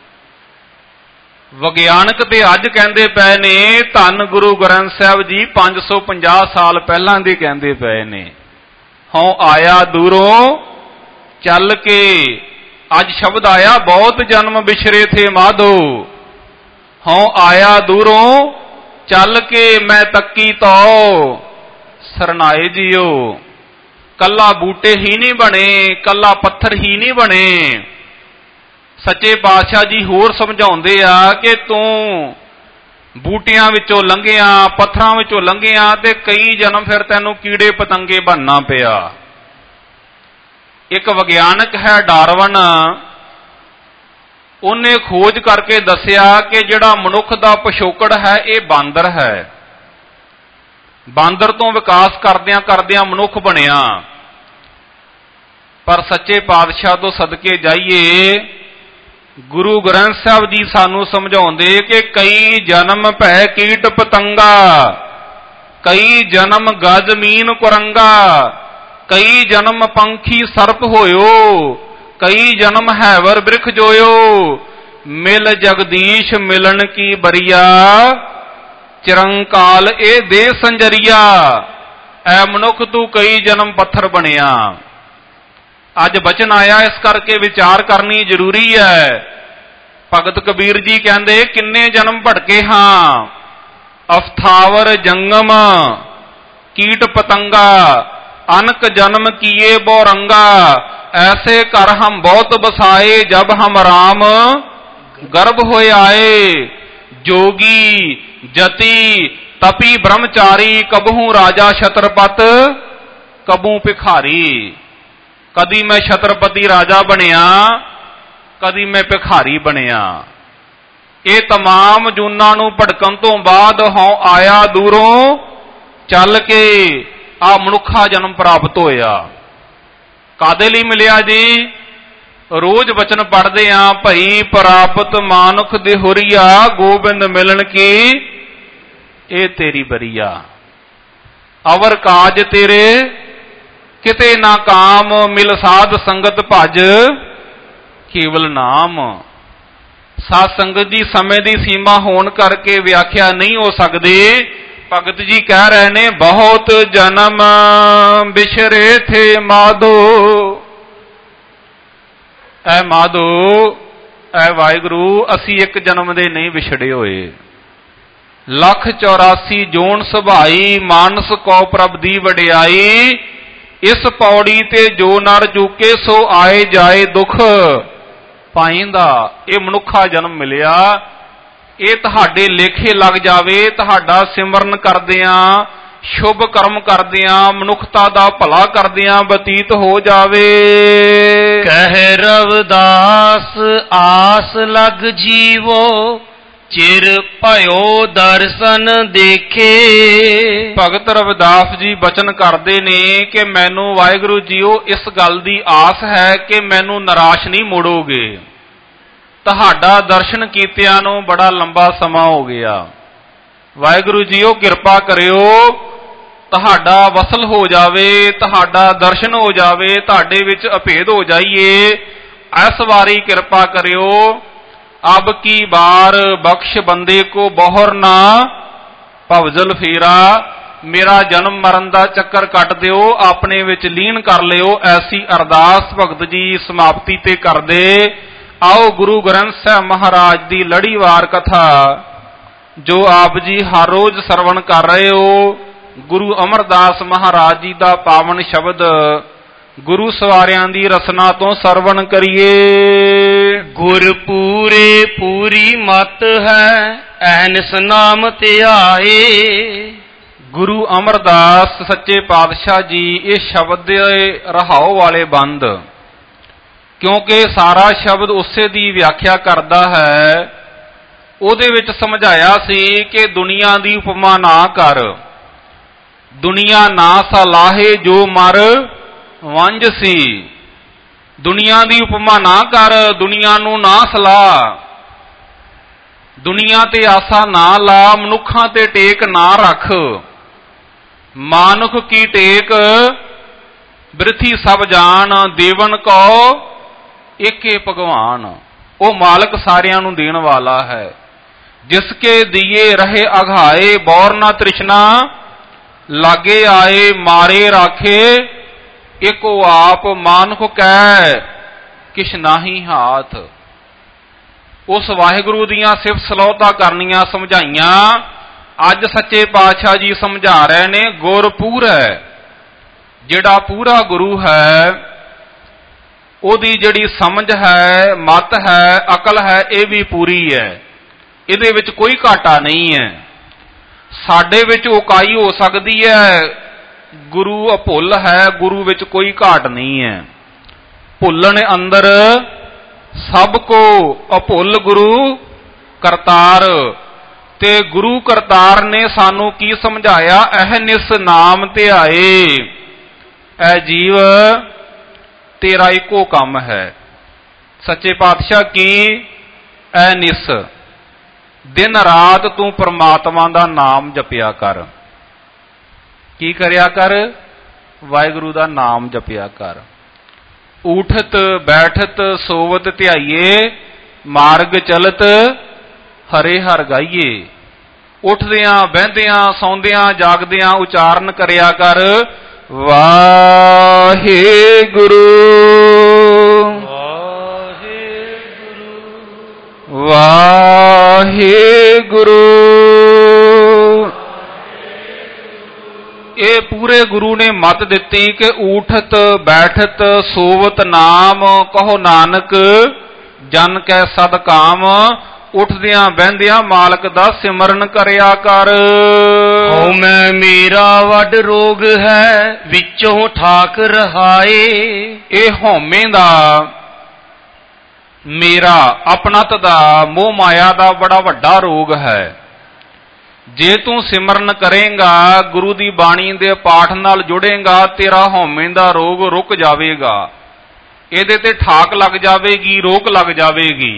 Speaker 2: ਵਿਗਿਆਨਕ ਤੇ ਅੱਜ ਕਹਿੰਦੇ ਪਏ ਨੇ, ਧੰਨ ਗੁਰੂ ਗ੍ਰੰਥ ਸਾਹਿਬ ਜੀ ਪੰਜ ਸੌ ਪੰਜਾਹ ਸਾਲ ਪਹਿਲਾਂ ਦੇ ਕਹਿੰਦੇ ਪਏ ਨੇ, ਹਉ ਆਇਆ ਦੂਰੋਂ ਚੱਲ ਕੇ। ਅੱਜ ਸ਼ਬਦ ਆਇਆ, ਬਹੁਤ ਜਨਮ ਵਿਛਰੇ ਥੇ ਮਾਧੋ, ਹਉ ਆਇਆ ਦੂਰੋਂ ਚੱਲ ਕੇ, ਮੈਂ ਤੱਕੀ ਤੋ ਸਰਨਾਏ ਜੀਓ। ਕੱਲਾ ਬੂਟੇ ਹੀ ਨਹੀਂ ਬਣੇ, ਕੱਲਾ ਪੱਥਰ ਹੀ ਨਹੀਂ ਬਣੇ। ਸੱਚੇ ਪਾਤਸ਼ਾਹ ਜੀ ਹੋਰ ਸਮਝਾਉਂਦੇ ਆ ਕਿ ਤੂੰ ਬੂਟਿਆਂ ਵਿੱਚੋਂ ਲੰਘਿਆ, ਪੱਥਰਾਂ ਵਿੱਚੋਂ ਲੰਘਿਆ, ਤੇ ਕਈ ਜਨਮ ਫਿਰ ਤੈਨੂੰ ਕੀੜੇ ਪਤੰਗੇ ਬਣਨਾ ਪਿਆ। ਇੱਕ ਵਿਗਿਆਨਕ ਹੈ ਡਾਰਵਨ, ਉਹਨੇ ਖੋਜ ਕਰਕੇ ਦੱਸਿਆ ਕਿ ਜਿਹੜਾ ਮਨੁੱਖ ਦਾ ਪਿਛੋਕੜ ਹੈ ਇਹ ਬਾਂਦਰ ਹੈ। ਬਾਂਦਰ ਤੋਂ ਵਿਕਾਸ ਕਰਦਿਆਂ ਕਰਦਿਆਂ ਮਨੁੱਖ ਬਣਿਆ। ਪਰ ਸੱਚੇ ਪਾਤਸ਼ਾਹ ਤੋਂ ਸਦਕੇ ਜਾਈਏ, ਗੁਰੂ ਗ੍ਰੰਥ ਸਾਹਿਬ ਜੀ ਸਾਨੂੰ ਸਮਝਾਉਂਦੇ ਕਿ ਕਈ ਜਨਮ ਭੈ ਕੀਟ ਪਤੰਗਾ, ਕਈ ਜਨਮ ਗਜ ਮੀਨ ਕੁਰੰਗਾ, ਕਈ ਜਨਮ ਪੰਖੀ ਸਰਪ ਹੋਇਓ, ਕਈ ਜਨਮ ਹੈਵਰ ਬ੍ਰਿਖ ਜੋਇਓ, ਮਿਲ ਜਗਦੀਸ਼ ਮਿਲਣ ਕੀ ਬਰੀਆ, ਚਿਰੰਕਾਲ ਇਹ ਦੇ ਸੰਜਰੀਆ। ਐ ਮਨੁੱਖ ਤੂੰ ਕਈ ਜਨਮ ਪੱਥਰ ਬਣਿਆ। ਅੱਜ ਬਚਨ ਆਇਆ, ਇਸ ਕਰਕੇ ਵਿਚਾਰ ਕਰਨੀ ਜ਼ਰੂਰੀ ਹੈ। ਭਗਤ ਕਬੀਰ ਜੀ ਕਹਿੰਦੇ ਕਿੰਨੇ ਜਨਮ ਭਟਕੇ ਹਾਂ, ਅਫਥਾਵਰ ਜੰਗਮ ਕੀਟ ਪਤੰਗਾ, ਅਨਕ ਜਨਮ ਕੀਏ ਬੋ ਰੰਗਾ, ਐਸੇ ਕਰ ਹਮ ਬਹੁਤ ਬਸਾਏ, ਜਬ ਹਮ ਰਾਮ ਗਰਭ ਹੋਏ ਆਏ। ਜੋਗੀ ਜਤੀ ਤਪੀ ਬ੍ਰਹਮਚਾਰੀ, ਕਬਹੂ ਰਾਜਾ ਛਤਰਪਤ ਕਬੂ ਭਿਖਾਰੀ। ਕਦੀ ਮੈਂ ਛਤਰਪਤੀ ਰਾਜਾ ਬਣਿਆ, ਕਦੀ ਮੈਂ ਭਿਖਾਰੀ ਬਣਿਆ। ਇਹ तमाम ਜੂਨਾਂ ਨੂੰ ਭਟਕਣ ਤੋਂ ਬਾਅਦ ਹਉ ਆਇਆ ਦੂਰੋਂ ਚੱਲ ਕੇ ਆ ਮਨੁੱਖਾ ਜਨਮ ਪ੍ਰਾਪਤ ਹੋਇਆ। ਕਾਦੇ ਲਈ ਮਿਲਿਆ ਜੀ? ਰੋਜ਼ ਬਚਨ ਪੜ੍ਹਦੇ ਆਂ, ਭਈ ਪ੍ਰਾਪਤ ਮਾਨੁਖ ਦੇ ਹੁਰੀਆ, ਗੋਬਿੰਦ ਮਿਲਣ ਕੀ ਇਹ ਤੇਰੀ ਬਰੀਆ। ਅਵਰ ਕਾਜ ਤੇਰੇ ਕਿਤੇ ਨਾ ਕਾਮ, ਮਿਲ ਸਾਧ ਸੰਗਤ ਭਜ ਕੇਵਲ ਨਾਮ। ਸਾਧ ਸੰਗਤ ਦੀ ਸਮੇਂ ਦੀ ਸੀਮਾ ਹੋਣ ਕਰਕੇ ਵਿਆਖਿਆ ਨਹੀਂ ਹੋ ਸਕਦੀ। ਭਗਤ ਜੀ ਕਹਿ ਰਹੇ ਨੇ, ਬਹੁਤ ਜਨਮ ਬਿਛਰੇ ਥੇ ਮਾਧੋ। ਐ ਮਾਧੋ, ਐ ਵਾਹਿਗੁਰੂ, ਅਸੀਂ ਇੱਕ ਜਨਮ ਦੇ ਨਹੀਂ ਵਿਛੜੇ ਹੋਏ। ਲੱਖ ਚੌਰਾਸੀ ਜੋਨ ਸੁਭਾਈ, ਮਾਨਸ ਕੋ ਪ੍ਰਭ ਦੀ ਵਡਿਆਈ। ਇਸ ਪੌੜੀ ਤੇ ਜੋ ਨਰ ਚੁਕੇ, ਸੋ ਆਏ ਜਾਏ ਦੁਖ ਪਾਇੰਦਾ। ਇਹ ਮਨੁੱਖਾ ਜਨਮ ਮਿਲਿਆ, ਇਹ ਤੁਹਾਡੇ ਲੇਖੇ ਲੱਗ ਜਾਵੇ। ਤੁਹਾਡਾ ਸਿਮਰਨ ਕਰਦਿਆਂ, ਸ਼ੁਭ ਕਰਮ ਕਰਦਿਆਂ, ਮਨੁੱਖਤਾ ਦਾ ਭਲਾ ਕਰਦਿਆਂ ਬਤੀਤ ਹੋ ਜਾਵੇ।
Speaker 1: ਕਹਿ ਰਵਿਦਾਸ ਆਸ ਲਗ ਜੀਵੋ, ਚਿਰ ਭਇਓ ਦਰਸ਼ਨ ਦੇਖੇ।
Speaker 2: ਭਗਤ ਰਵਿਦਾਸ ਜੀ ਬਚਨ ਕਰਦੇ ਨੇ ਕਿ ਮੈਨੂੰ ਵਾਹਿਗੁਰੂ ਜੀਓ ਇਸ ਗੱਲ ਦੀ ਆਸ ਹੈ ਕਿ ਮੈਨੂੰ ਨਿਰਾਸ਼ ਨਹੀਂ ਮੋੜੋਗੇ। ਤੁਹਾਡਾ ਦਰਸ਼ਨ ਕੀਤਿਆਂ ਨੂੰ ਬੜਾ ਲੰਬਾ ਸਮਾਂ ਹੋ ਗਿਆ। ਵਾਹਿਗੁਰੂ ਜੀਓ ਕਿਰਪਾ ਕਰਿਓ, ਤੁਹਾਡਾ ਵਸਲ ਹੋ ਜਾਵੇ, ਤੁਹਾਡਾ ਦਰਸ਼ਨ ਹੋ ਜਾਵੇ, ਤੁਹਾਡੇ ਵਿੱਚ ਅਭੇਦ ਹੋ ਜਾਈਏ। ਇਸ ਵਾਰੀ ਕਿਰਪਾ ਕਰਿਓ। ਅਬ ਕੀ ਬਾਰ ਬਖਸ਼ ਬੰਦੇ ਕੋ ਬਹੁਰ ਨਾ ਭਵਜਲ ਫੇਰਾ। ਮੇਰਾ ਜਨਮ ਮਰਨ ਦਾ ਚੱਕਰ ਕੱਟ ਦਿਓ, ਆਪਣੇ ਵਿੱਚ ਲੀਨ ਕਰ ਲਿਓ। ਐਸੀ ਅਰਦਾਸ ਭਗਤ ਜੀ ਸਮਾਪਤੀ ਤੇ ਕਰਦੇ। ਆਓ ਗੁਰੂ ਗ੍ਰੰਥ ਸਾਹਿਬ ਮਹਾਰਾਜ ਦੀ ਲੜੀਵਾਰ ਕਥਾ ਜੋ ਆਪ ਜੀ ਹਰ ਰੋਜ਼ ਸਰਵਣ ਕਰ ਰਹੇ ਹੋ, ਗੁਰੂ ਅਮਰਦਾਸ ਮਹਾਰਾਜ ਜੀ ਦਾ ਪਾਵਨ ਸ਼ਬਦ ਗੁਰੂ ਸਵਾਰਿਆਂ ਦੀ ਰਸਨਾ ਤੋਂ ਸਰਵਣ ਕਰੀਏ।
Speaker 1: ਗੁਰ ਪੂਰੇ ਪੂਰੀ ਮਤ ਹੈ, ਐਨਸ ਨਾਮ ਧਿਆਏ।
Speaker 2: ਗੁਰੂ ਅਮਰਦਾਸ ਸੱਚੇ ਪਾਤਸ਼ਾਹ ਜੀ ਇਹ ਸ਼ਬਦ ਦੇ ਰਹਾਉ ਵਾਲੇ ਬੰਦ, ਕਿਉਂਕਿ ਸਾਰਾ ਸ਼ਬਦ ਉਸੇ ਦੀ ਵਿਆਖਿਆ ਕਰਦਾ ਹੈ। ਉਹਦੇ ਵਿੱਚ ਸਮਝਾਇਆ ਸੀ ਕਿ ਦੁਨੀਆ ਦੀ ਉਪਮਾ ਨਾ ਕਰ, ਦੁਨੀਆ ਨਾ ਸਲਾਹੇ ਜੋ ਮਰ ਵੰਝ ਸੀ। ਦੁਨੀਆ ਦੀ ਉਪਮਾ ਨਾ ਕਰ, ਦੁਨੀਆ ਨੂੰ ਨਾ ਸਲਾਹ, ਦੁਨੀਆ ਤੇ ਆਸਾ ਨਾ ਲਾ, ਮਨੁੱਖਾਂ ਤੇ ਟੇਕ ਨਾ ਰੱਖ। ਮਾਨੁਖ ਕੀ ਟੇਕ ਬਿਰਥੀ ਸਭ ਜਾਣ, ਦੇਵਨ ਕੋ ਏਕੇ ਭਗਵਾਨ। ਉਹ ਮਾਲਕ ਸਾਰਿਆਂ ਨੂੰ ਦੇਣ ਵਾਲਾ ਹੈ। ਜਿਸਕੇ ਦੀਏ ਰਹੇ ਅਘਾਏ, ਬੌਰ ਨਾ ਤ੍ਰਿਸ਼ਨਾ ਲਾਗੇ ਆਏ। ਮਾਰੇ ਰਾਖੇ ਏਕੋ ਆਪ, ਮਾਨੁਖ ਕੈ ਕਿਛ ਨਾਹੀ ਹਾਥ। ਉਸ ਵਾਹਿਗੁਰੂ ਦੀਆਂ ਸਿਫਤ ਸਲੋਤਾਂ ਕਰਨੀਆਂ ਸਮਝਾਈਆਂ। ਅੱਜ ਸੱਚੇ ਪਾਤਸ਼ਾਹ ਜੀ ਸਮਝਾ ਰਹੇ ਨੇ ਗੁਰ ਪੂਰਾ। ਜਿਹੜਾ ਪੂਰਾ ਗੁਰੂ ਹੈ ਉਹਦੀ ਜਿਹੜੀ ਸਮਝ ਹੈ, ਮਤ ਹੈ, ਅਕਲ ਹੈ, ਇਹ ਵੀ ਪੂਰੀ ਹੈ। ਇਹਦੇ ਵਿੱਚ ਕੋਈ ਘਾਟਾ ਨਹੀਂ ਹੈ। ਸਾਡੇ ਵਿੱਚ ਉਕਾਈ ਹੋ ਸਕਦੀ ਹੈ, ਗੁਰੂ ਅਭੁੱਲ ਹੈ, ਗੁਰੂ ਵਿੱਚ ਕੋਈ ਘਾਟ ਨਹੀਂ ਹੈ। ਭੁੱਲਣ ਅੰਦਰ ਸਭ ਕੋ ਅਭੁੱਲ ਗੁਰੂ ਕਰਤਾਰ। ਤੇ ਗੁਰੂ ਕਰਤਾਰ ਨੇ ਸਾਨੂੰ ਕੀ ਸਮਝਾਇਆ? ਅਹਨਿਸ ਨਾਮ ਧਿਆਏ। ਐ ਜੀਵ ਤੇਰਾ ਇੱਕੋ ਕੰਮ ਹੈ। ਸੱਚੇ ਪਾਤਸ਼ਾਹ ਕੀ? ਅਹਨਿਸ, ਦਿਨ ਰਾਤ ਤੂੰ ਪ੍ਰਮਾਤਮਾ ਦਾ ਨਾਮ ਜਪਿਆ ਕਰ। ਕੀ ਕਰਿਆ ਕਰ? ਵਾਹਿਗੁਰੂ ਦਾ ਨਾਮ ਜਪਿਆ ਕਰ। ਊਠਤ ਬੈਠਤ ਸੋਵਤ ਧਿਆਈਏ, ਮਾਰਗ ਚਲਤ ਹਰੇ ਹਰ ਗਾਈਏ। ਉੱਠਦਿਆਂ ਬਹਿੰਦਿਆਂ ਸੌਂਦਿਆਂ ਜਾਗਦਿਆਂ ਉਚਾਰਨ ਕਰਿਆ ਕਰ ਵਾਹਿਗੁਰੂ ਵਾਹਿਗੁਰੂ ਵਾਹਿਗੁਰੂ। ਇਹ ਪੂਰੇ ਗੁਰੂ ਨੇ ਮੱਤ ਦਿੱਤੀ ਕਿ ਊਠਤ ਬੈਠਤ ਸੋਵਤ ਨਾਮ, ਕਹੋ ਨਾਨਕ ਜਨ ਕੈ ਸਦ ਕਾਮ। ਉੱਠਦਿਆਂ ਬਹਿੰਦਿਆਂ ਮਾਲਕ ਦਾ ਸਿਮਰਨ ਕਰਿਆ ਕਰ।
Speaker 1: ਹਉਮੈ ਮੇਰਾ ਵੱਡ ਰੋਗ ਹੈ, ਵਿੱਚੋਂ ਠਾਕ ਰਹਾਏ।
Speaker 2: ਇਹ ਹਉਮੈ ਦਾ, ਮੇਰਾ ਆਪਣਤ ਦਾ, ਮੋਹ ਮਾਇਆ ਦਾ ਬੜਾ ਵੱਡਾ ਰੋਗ ਹੈ। ਜੇ ਤੂੰ ਸਿਮਰਨ ਕਰੇਂਗਾ, ਗੁਰੂ ਦੀ ਬਾਣੀ ਦੇ ਪਾਠ ਨਾਲ ਜੁੜੇਂਗਾ, ਤੇਰਾ ਹਉਮੈ ਦਾ ਰੋਗ ਰੁਕ ਜਾਵੇਗਾ। ਇਹਦੇ ਤੇ ਠਾਕ ਲੱਗ ਜਾਵੇਗੀ, ਰੋਕ ਲੱਗ ਜਾਵੇਗੀ।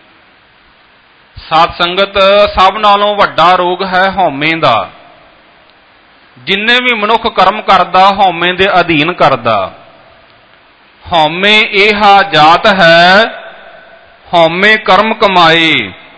Speaker 2: ਸਾਧ ਸੰਗਤ, ਸਭ ਨਾਲੋਂ ਵੱਡਾ ਰੋਗ ਹੈ ਹਉਮੈ ਦਾ। ਜਿੰਨੇ ਵੀ ਮਨੁੱਖ ਕਰਮ ਕਰਦਾ, ਹਉਮੈ ਦੇ ਅਧੀਨ ਕਰਦਾ। ਹਉਮੈ ਇਹਾ ਜਾਤ ਹੈ, ਹਉਮੈ ਕਰਮ ਕਮਾਏ।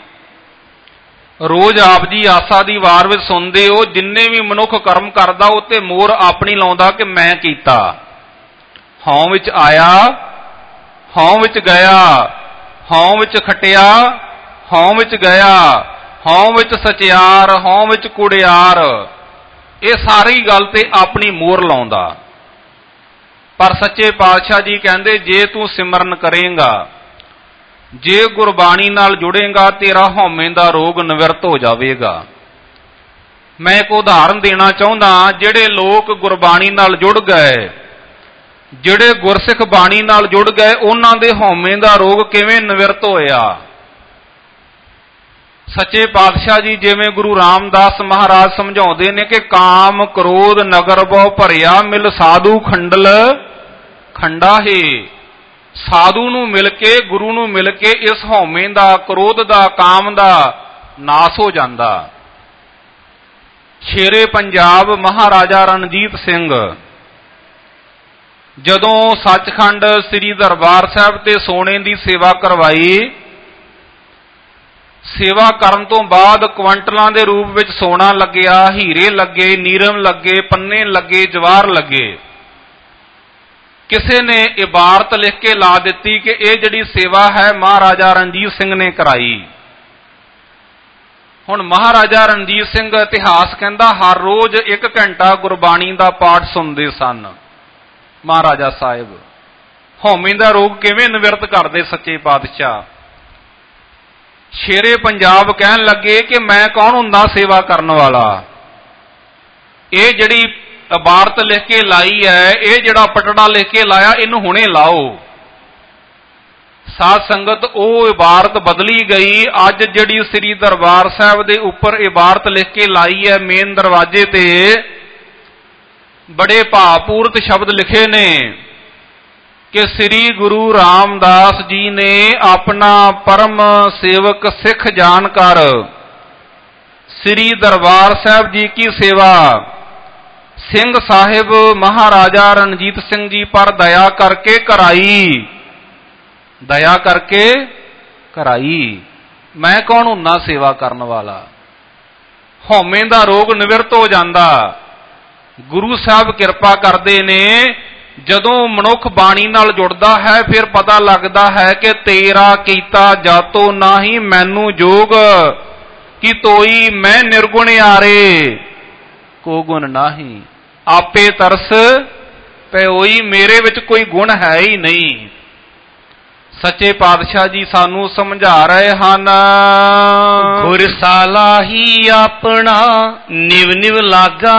Speaker 2: ਰੋਜ਼ ਆਪ ਜੀ ਆਸਾ ਦੀ ਵਾਰ ਵਿੱਚ ਸੁਣਦੇ ਹੋ, ਜਿੰਨੇ ਵੀ ਮਨੁੱਖ ਕਰਮ ਕਰਦਾ ਉਹ ਤੇ ਮੋਹਰ ਆਪਣੀ ਲਾਉਂਦਾ ਕਿ ਮੈਂ ਕੀਤਾ। ਹਉ ਵਿੱਚ ਆਇਆ, ਹਉ ਵਿੱਚ ਗਿਆ, ਹਉ ਵਿੱਚ ਖਟਿਆ, ਹਉ ਵਿੱਚ ਗਿਆ, ਹਉ ਵਿੱਚ ਸਚਿਆਰ, ਹਉ ਵਿੱਚ ਕੁੜਿਆਰ। ਇਹ ਸਾਰੀ ਗੱਲ ਤੇ ਆਪਣੀ ਮੋਹਰ ਲਾਉਂਦਾ। ਪਰ ਸੱਚੇ ਪਾਤਸ਼ਾਹ ਜੀ ਕਹਿੰਦੇ, ਜੇ ਤੂੰ ਸਿਮਰਨ ਕਰੇਂਗਾ, ਜੇ ਗੁਰਬਾਣੀ ਨਾਲ ਜੁੜੇਂਗਾ, ਤੇਰਾ ਹਉਮੈ ਦਾ ਰੋਗ ਨਿਵਰਤ ਹੋ ਜਾਵੇਗਾ। ਮੈਂ ਇੱਕ ਉਦਾਹਰਨ ਦੇਣਾ ਚਾਹੁੰਦਾ। ਜਿਹੜੇ ਲੋਕ ਗੁਰਬਾਣੀ ਨਾਲ ਜੁੜ ਗਏ, ਜਿਹੜੇ ਗੁਰਸਿੱਖ ਬਾਣੀ ਨਾਲ ਜੁੜ ਗਏ, ਉਹਨਾਂ ਦੇ ਹਉਮੈ ਦਾ ਰੋਗ ਕਿਵੇਂ ਨਿਵਰਤ ਹੋਇਆ? ਸੱਚੇ ਪਾਤਸ਼ਾਹ ਜੀ ਜਿਵੇਂ ਗੁਰੂ ਰਾਮਦਾਸ ਮਹਾਰਾਜ ਸਮਝਾਉਂਦੇ ਨੇ ਕਿ ਕਾਮ ਕ੍ਰੋਧ ਨਗਰ ਬਹੁ ਭਰਿਆ, ਮਿਲ ਸਾਧੂ ਖੰਡਲ ਖੰਡਾ ਹੈ। ਸਾਧੂ ਨੂੰ ਮਿਲ ਕੇ, ਗੁਰੂ ਨੂੰ ਮਿਲ ਕੇ ਇਸ ਹਉਮੈ ਦਾ, ਕ੍ਰੋਧ ਦਾ, ਕਾਮ ਦਾ ਨਾਸ ਹੋ ਜਾਂਦਾ। ਸ਼ੇਰੇ ਪੰਜਾਬ ਮਹਾਰਾਜਾ ਰਣਜੀਤ ਸਿੰਘ ਜਦੋਂ ਸੱਚਖੰਡ ਸ੍ਰੀ ਦਰਬਾਰ ਸਾਹਿਬ ਤੇ ਸੋਨੇ ਦੀ ਸੇਵਾ ਕਰਵਾਈ, ਸੇਵਾ ਕਰਨ ਤੋਂ ਬਾਅਦ ਕੁਆਂਟਲਾਂ ਦੇ ਰੂਪ ਵਿੱਚ ਸੋਨਾ ਲੱਗਿਆ, ਹੀਰੇ ਲੱਗੇ, ਨੀਰਮ ਲੱਗੇ, ਪੰਨੇ ਲੱਗੇ, ਜਵਾਹਰ ਲੱਗੇ। ਕਿਸੇ ਨੇ ਇਬਾਰਤ ਲਿਖ ਕੇ ਲਾ ਦਿੱਤੀ ਕਿ ਇਹ ਜਿਹੜੀ ਸੇਵਾ ਹੈ ਮਹਾਰਾਜਾ ਰਣਜੀਤ ਸਿੰਘ ਨੇ ਕਰਾਈ। ਹੁਣ ਮਹਾਰਾਜਾ ਰਣਜੀਤ ਸਿੰਘ, ਇਤਿਹਾਸ ਕਹਿੰਦਾ, ਹਰ ਰੋਜ਼ ਇੱਕ ਘੰਟਾ ਗੁਰਬਾਣੀ ਦਾ ਪਾਠ ਸੁਣਦੇ ਸਨ ਮਹਾਰਾਜਾ ਸਾਹਿਬ। ਹਉਮੈ ਦਾ ਰੋਗ ਕਿਵੇਂ ਨਿਵਰਤ ਕਰਦੇ ਸੱਚੇ ਪਾਤਸ਼ਾਹ? ਸ਼ੇਰੇ ਪੰਜਾਬ ਕਹਿਣ ਲੱਗੇ ਕਿ ਮੈਂ ਕੌਣ ਹੁੰਦਾ ਸੇਵਾ ਕਰਨ ਵਾਲਾ? ਇਹ ਜਿਹੜੀ ਇਬਾਰਤ ਲਿਖ ਕੇ ਲਾਈ ਹੈ, ਇਹ ਜਿਹੜਾ ਪਟੜਾ ਲਿਖ ਕੇ ਲਾਇਆ, ਇਹਨੂੰ ਹੁਣੇ ਲਾਓ। ਸਾਧ ਸੰਗਤ, ਉਹ ਇਬਾਰਤ ਬਦਲੀ ਗਈ। ਅੱਜ ਜਿਹੜੀ ਸ੍ਰੀ ਦਰਬਾਰ ਸਾਹਿਬ ਦੇ ਉੱਪਰ ਇਬਾਰਤ ਲਿਖ ਕੇ ਲਾਈ ਹੈ ਮੇਨ ਦਰਵਾਜ਼ੇ ਤੇ, ਬੜੇ ਭਾਵਪੂਰਤ ਸ਼ਬਦ ਲਿਖੇ ਨੇ ਕਿ ਸ੍ਰੀ ਗੁਰੂ ਰਾਮਦਾਸ ਜੀ ਨੇ ਆਪਣਾ ਪਰਮ ਸੇਵਕ ਸਿੱਖ ਜਾਣ ਕਰ ਸ੍ਰੀ ਦਰਬਾਰ ਸਾਹਿਬ ਜੀ ਕੀ ਸੇਵਾ ਸਿੰਘ ਸਾਹਿਬ ਮਹਾਰਾਜਾ ਰਣਜੀਤ ਸਿੰਘ ਜੀ ਪਰ ਦਇਆ ਕਰਕੇ ਕਰਾਈ। ਦਇਆ ਕਰਕੇ ਕਰਾਈ। ਮੈਂ ਕੌਣ ਹੁੰਨਾ ਸੇਵਾ ਕਰਨ ਵਾਲਾ? ਹਉਮੈ ਦਾ ਰੋਗ ਨਿਵਰਤ ਹੋ ਜਾਂਦਾ। ਗੁਰੂ ਸਾਹਿਬ ਕਿਰਪਾ ਕਰਦੇ ਨੇ। ਜਦੋਂ ਮਨੁੱਖ ਬਾਣੀ ਨਾਲ ਜੁੜਦਾ ਹੈ, ਫਿਰ ਪਤਾ ਲੱਗਦਾ ਹੈ ਕਿ ਤੇਰਾ ਕੀਤਾ ਜਾਤੋ ਨਾਹੀ ਮੈਨੂੰ ਜੋਗ, ਕਿ ਤੋਈ ਮੈਂ ਨਿਰਗੁਣ ਆਰੇ ਕੋ ਗੁਣ ਨਾਹੀ। ਆਪੇ ਤਰਸ ਪਇਓਈ, ਮੇਰੇ ਵਿੱਚ ਕੋਈ ਗੁਣ ਹੈ ਹੀ ਨਹੀਂ। ਸੱਚੇ ਪਾਤਸ਼ਾਹ ਜੀ ਸਾਨੂੰ ਸਮਝਾ ਰਹੇ ਹਨ,
Speaker 1: ਗੁਰਸਾਲਾ ਹੀ ਆਪਣਾ ਨਿਵ ਨਿਵ ਲਾਗਾ